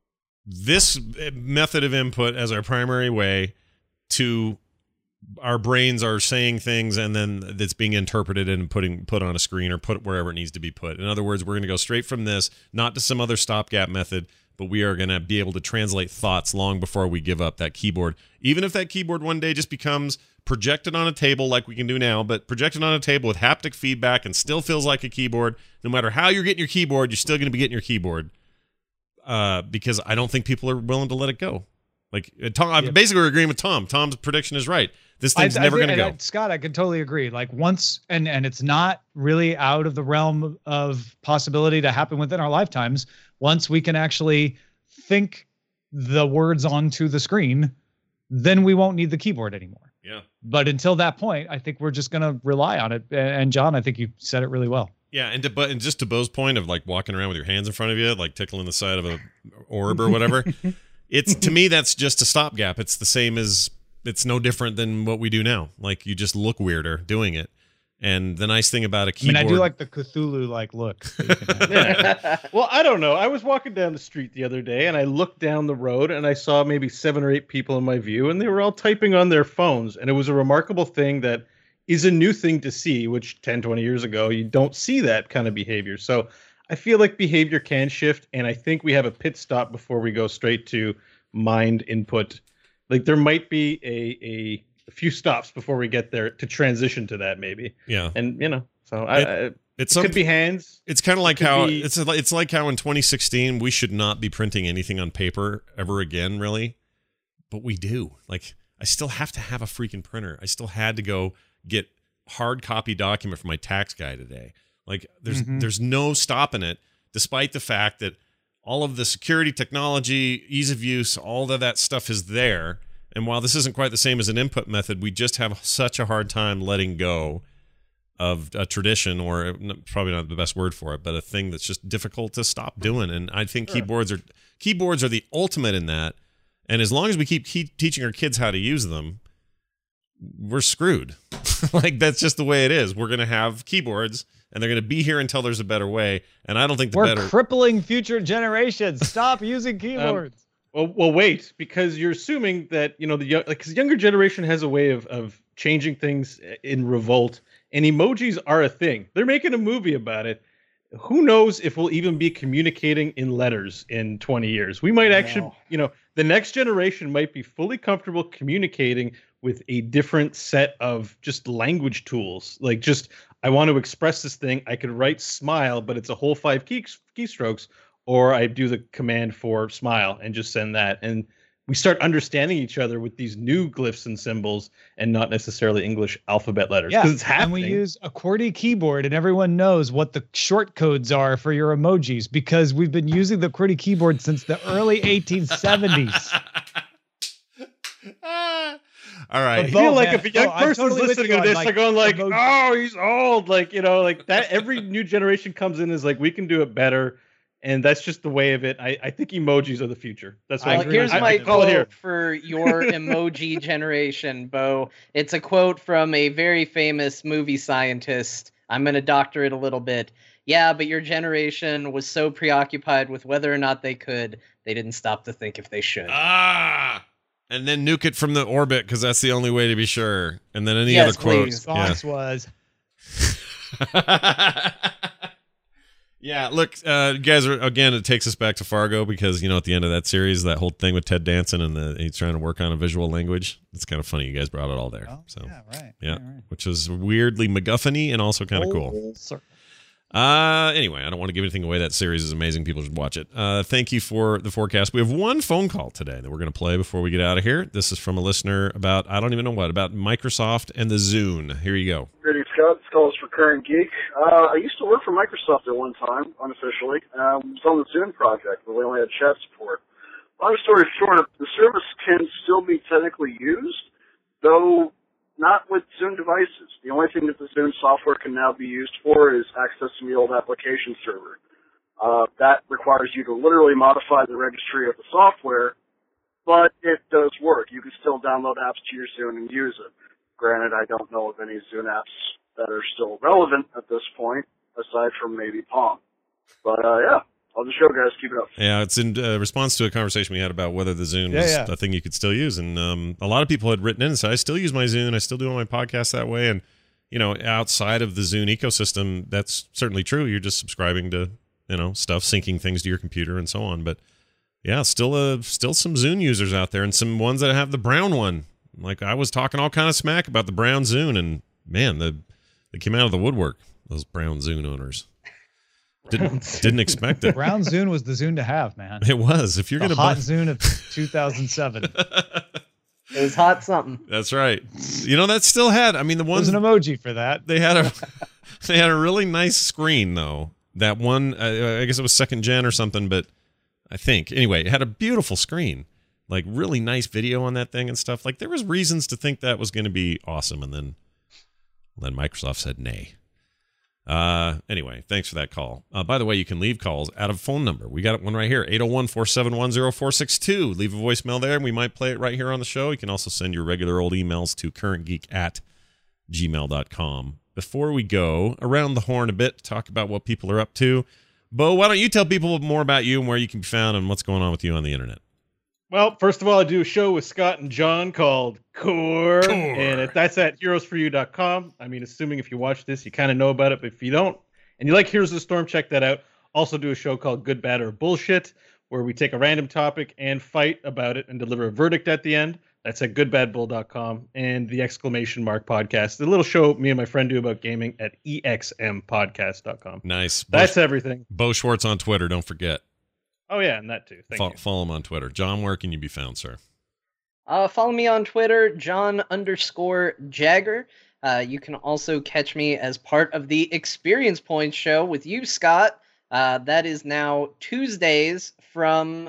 this method of input as our primary way to our brains are saying things and then it's being interpreted and put on a screen or put wherever it needs to be put. In other words, we're going to go straight from this, not to some other stopgap method, but we are going to be able to translate thoughts long before we give up that keyboard. Even if that keyboard one day just becomes projected on a table like we can do now, but projected on a table with haptic feedback and still feels like a keyboard. No matter how you're getting your keyboard, you're still going to be getting your keyboard. Because I don't think people are willing to let it go. Like Tom, I'm basically agreeing with Tom. Tom's prediction is right. This thing's never going to go. Scott, I can totally agree. Like once, and it's not really out of the realm of possibility to happen within our lifetimes. Once we can actually think the words onto the screen, then we won't need the keyboard anymore. Yeah. But until that point, I think we're just going to rely on it. And John, I think you said it really well. Yeah, and just to Bo's point of like walking around with your hands in front of you, like tickling the side of a orb or whatever, it's to me that's just a stopgap. It's the same as it's no different than what we do now. Like you just look weirder doing it. And the nice thing about a keyboard, I mean, I do like the Cthulhu like look. Yeah. Well, I don't know. I was walking down the street the other day and I looked down the road and I saw maybe 7 or 8 people in my view and they were all typing on their phones. And it was a remarkable thing that is a new thing to see, which 10, 20 years ago, you don't see that kind of behavior. So I feel like behavior can shift. And I think we have a pit stop before we go straight to mind input. Like there might be a few stops before we get there to transition to that maybe. Yeah. And, so it could be hands. It's kind of like how it's like how in 2016, we should not be printing anything on paper ever again, really. But we do. Like I still have to have a freaking printer. I still had to go get hard copy document for my tax guy today. Like there's no stopping it, despite the fact that all of the security technology, ease of use, all of that stuff is there. And while this isn't quite the same as an input method, we just have such a hard time letting go of a tradition, or probably not the best word for it, but a thing that's just difficult to stop doing. And I think keyboards are the ultimate in that. And as long as we keep teaching our kids how to use them, we're screwed. Like that's just the way it is. We're going to have keyboards and they're going to be here until there's a better way. And I don't think we're crippling future generations. Stop using keyboards. Well, wait, because you're assuming that, because the younger generation has a way of changing things in revolt, and emojis are a thing. They're making a movie about it. Who knows if we'll even be communicating in letters in 20 years? We might actually, the next generation might be fully comfortable communicating with a different set of just language tools. Like just, I want to express this thing. I could write smile, but it's a whole 5 keystrokes. Or I do the command for smile and just send that. And we start understanding each other with these new glyphs and symbols and not necessarily English alphabet letters. Yeah, it's happening. And we use a QWERTY keyboard and everyone knows what the short codes are for your emojis because we've been using the QWERTY keyboard since the early 1870s. All I right. feel Bo, like man, if a young I'm person's totally with listening you to on, this, like, they're going like, emoji. "Oh, he's old." Like, like that. Every new generation comes in is like, we can do it better, and that's just the way of it. I think emojis are the future. That's what I I agree. Here's I my call it here. quote for your emoji generation, Bo. It's a quote from a very famous movie scientist. I'm going to doctor it a little bit. Yeah, but your generation was so preoccupied with whether or not they could, they didn't stop to think if they should. And then nuke it from the orbit because that's the only way to be sure. And then any Yes, other quotes. please. Response was, Yeah, look, you guys are, again, it takes us back to Fargo because, at the end of that series, that whole thing with Ted Danson and he's trying to work on a visual language. It's kind of funny. You guys brought it all there. oh, So, yeah, right. yeah, right, right. which was weirdly MacGuffin-y and also kind of cool. Full circle. Anyway, I don't want to give anything away. That series is amazing. People should watch it. Thank you for the forecast. We have one phone call today that we're going to play before we get out of here. This is from a listener about, I don't even know what, about Microsoft and the Zune. Here you go. Greetings, Scott. This call is for Current Geek. I used to work for Microsoft at one time, unofficially. I was on the Zune project, but we only had chat support. Long story short, the service can still be technically used, though not with Zune devices. The only thing that the Zune software can now be used for is accessing the old application server. That requires you to literally modify the registry of the software, but it does work. You can still download apps to your Zune and use it. Granted, I don't know of any Zune apps that are still relevant at this point, aside from maybe Palm. But, yeah. Love the show, guys. Keep it up. Yeah, it's in response to a conversation we had about whether the Zune was a thing you could still use. And a lot of people had written in and said, I still use my Zune. I still do all my podcasts that way. And, outside of the Zune ecosystem, that's certainly true. You're just subscribing to, stuff, syncing things to your computer and so on. But, yeah, still some Zune users out there and some ones that have the brown one. Like, I was talking all kind of smack about the brown Zune. And, man, they came out of the woodwork, those brown Zune owners. Didn't expect it. Brown Zune was the Zune to have, man. It was. If you're The going to hot buy Zune of 2007. It was hot something. That's right. That still had. I mean, the ones There's an emoji for that. they had a really nice screen though. That one, I guess it was second gen or something, but I think anyway, it had a beautiful screen, like really nice video on that thing and stuff. Like there was reasons to think that was going to be awesome, and then Microsoft said nay. Anyway, thanks for that call. By the way, you can leave calls out of phone number. We got one right here, 801-471-0462. Leave a voicemail there, and we might play it right here on the show. You can also send your regular old emails to currentgeek@gmail.com. Before we go around the horn a bit, talk about what people are up to. Bo, why don't you tell people more about you and where you can be found and what's going on with you on the internet? Well, first of all, I do a show with Scott and John called Core. And that's at heroesforyou.com. I mean, assuming if you watch this, you kind of know about it, but if you don't, and you like Heroes of the Storm, check that out. Also do a show called Good, Bad, or Bullshit, where we take a random topic and fight about it and deliver a verdict at the end. That's at goodbadbull.com. And the Exclamation Mark podcast, the little show me and my friend do about gaming at exmpodcast.com. Nice. That's everything. Bo Schwartz on Twitter, don't forget. Oh, yeah, and that too. Thank you. Follow him on Twitter. John, where can you be found, sir? Follow me on Twitter, John_Jagger. You can also catch me as part of the Experience Points show with you, Scott. That is now Tuesdays from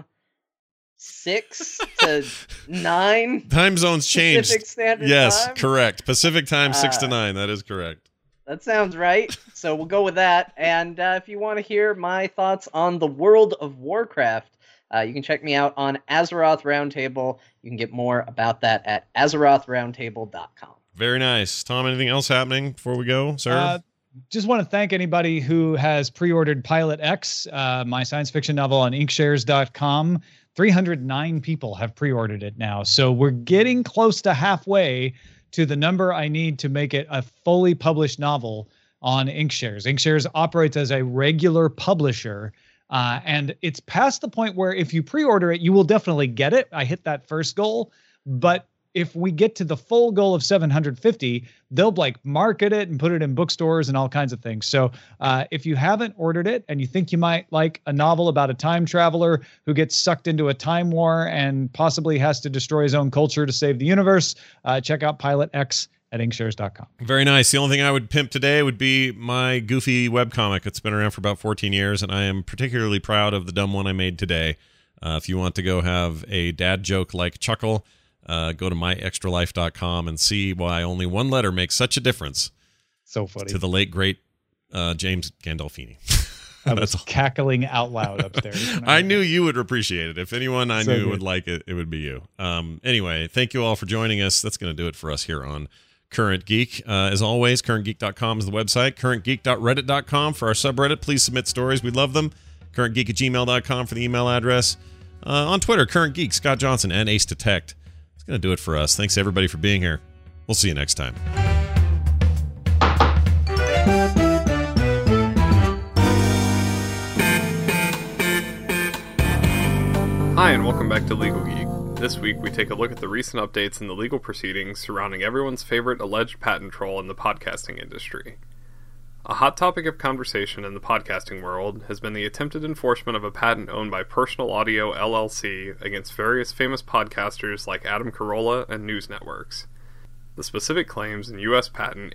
6 to 9. Time zones changed. Pacific Standard yes, Time. correct. Pacific time, 6 to 9. That is correct. That sounds right. So we'll go with that. And if you want to hear my thoughts on the World of Warcraft, you can check me out on Azeroth Roundtable. You can get more about that at AzerothRoundtable.com. Very nice. Tom, anything else happening before we go, sir? Just want to thank anybody who has pre-ordered Pilot X, my science fiction novel on inkshares.com. 309 people have pre-ordered it now. So we're getting close to halfway to the number I need to make it a fully published novel on Inkshares. Inkshares operates as a regular publisher, and it's past the point where if you pre-order it, you will definitely get it. I hit that first goal, but if we get to the full goal of 750, they'll market it and put it in bookstores and all kinds of things. So if you haven't ordered it and you think you might like a novel about a time traveler who gets sucked into a time war and possibly has to destroy his own culture to save the universe, check out Pilot X at inkshares.com. Very nice. The only thing I would pimp today would be my goofy webcomic. It's been around for about 14 years, and I am particularly proud of the dumb one I made today. If you want to go have a dad joke-like chuckle, Go to myextralife.com and see why only one letter makes such a difference. So funny. To the late, great James Gandolfini. I was cackling out loud upstairs. I knew you would appreciate it. If anyone I knew would like it, it would be you. Anyway, thank you all for joining us. That's going to do it for us here on Current Geek. As always, currentgeek.com is the website. Currentgeek.reddit.com for our subreddit. Please submit stories. We love them. Currentgeek@gmail.com for the email address. On Twitter, Current Geek, Scott Johnson, and Ace Detect. That's going to do it for us. Thanks, everybody, for being here. We'll see you next time. Hi, and welcome back to Legal Geek. This week, we take a look at the recent updates in the legal proceedings surrounding everyone's favorite alleged patent troll in the podcasting industry. A hot topic of conversation in the podcasting world has been the attempted enforcement of a patent owned by Personal Audio LLC against various famous podcasters like Adam Carolla and news networks. The specific claims in U.S. Patent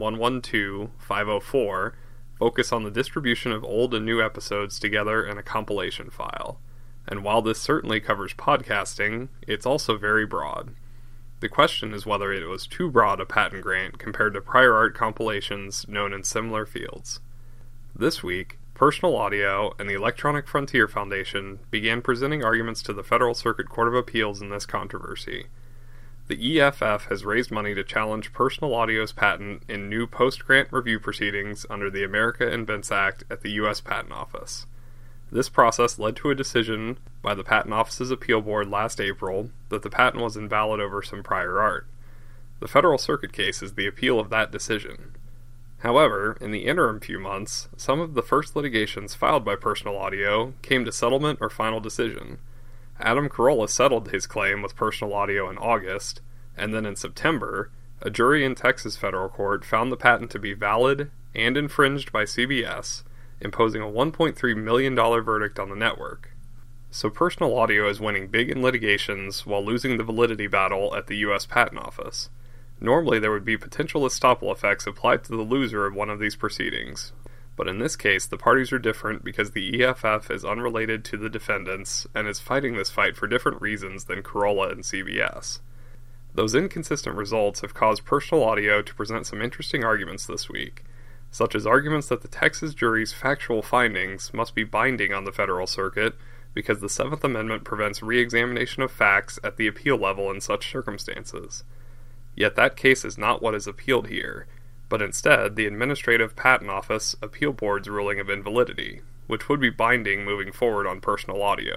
8112504 focus on the distribution of old and new episodes together in a compilation file. And while this certainly covers podcasting, it's also very broad. The question is whether it was too broad a patent grant compared to prior art compilations known in similar fields. This week, Personal Audio and the Electronic Frontier Foundation began presenting arguments to the Federal Circuit Court of Appeals in this controversy. The EFF has raised money to challenge Personal Audio's patent in new post-grant review proceedings under the America Invents Act at the U.S. Patent Office. This process led to a decision by the Patent Office's Appeal Board last April that the patent was invalid over some prior art. The Federal Circuit case is the appeal of that decision. However, in the interim few months, some of the first litigations filed by Personal Audio came to settlement or final decision. Adam Carolla settled his claim with Personal Audio in August, and then in September, a jury in Texas federal court found the patent to be valid and infringed by CBS, imposing a $1.3 million verdict on the network. So Personal Audio is winning big in litigations while losing the validity battle at the U.S. Patent Office. Normally there would be potential estoppel effects applied to the loser of one of these proceedings, but in this case the parties are different because the EFF is unrelated to the defendants and is fighting this fight for different reasons than Carolla and CBS. Those inconsistent results have caused Personal Audio to present some interesting arguments this week, such as arguments that the Texas jury's factual findings must be binding on the Federal Circuit because the Seventh Amendment prevents re-examination of facts at the appeal level in such circumstances. Yet that case is not what is appealed here, but instead the Administrative Patent Office Appeal Board's ruling of invalidity, which would be binding moving forward on Personal Audio.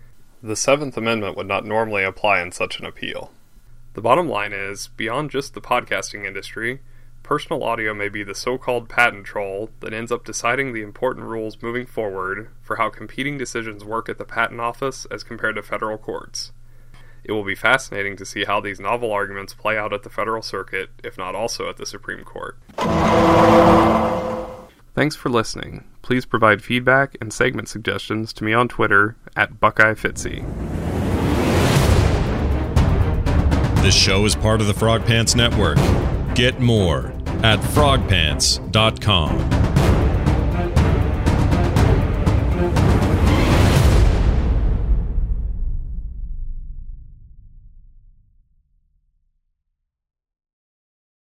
The Seventh Amendment would not normally apply in such an appeal. The bottom line is, beyond just the podcasting industry, Personal Audio may be the so-called patent troll that ends up deciding the important rules moving forward for how competing decisions work at the Patent Office as compared to federal courts. It will be fascinating to see how these novel arguments play out at the Federal Circuit, if not also at the Supreme Court. Thanks for listening. Please provide feedback and segment suggestions to me on Twitter @BuckeyeFitzy. This show is part of the Frog Pants Network. Get more at frogpants.com.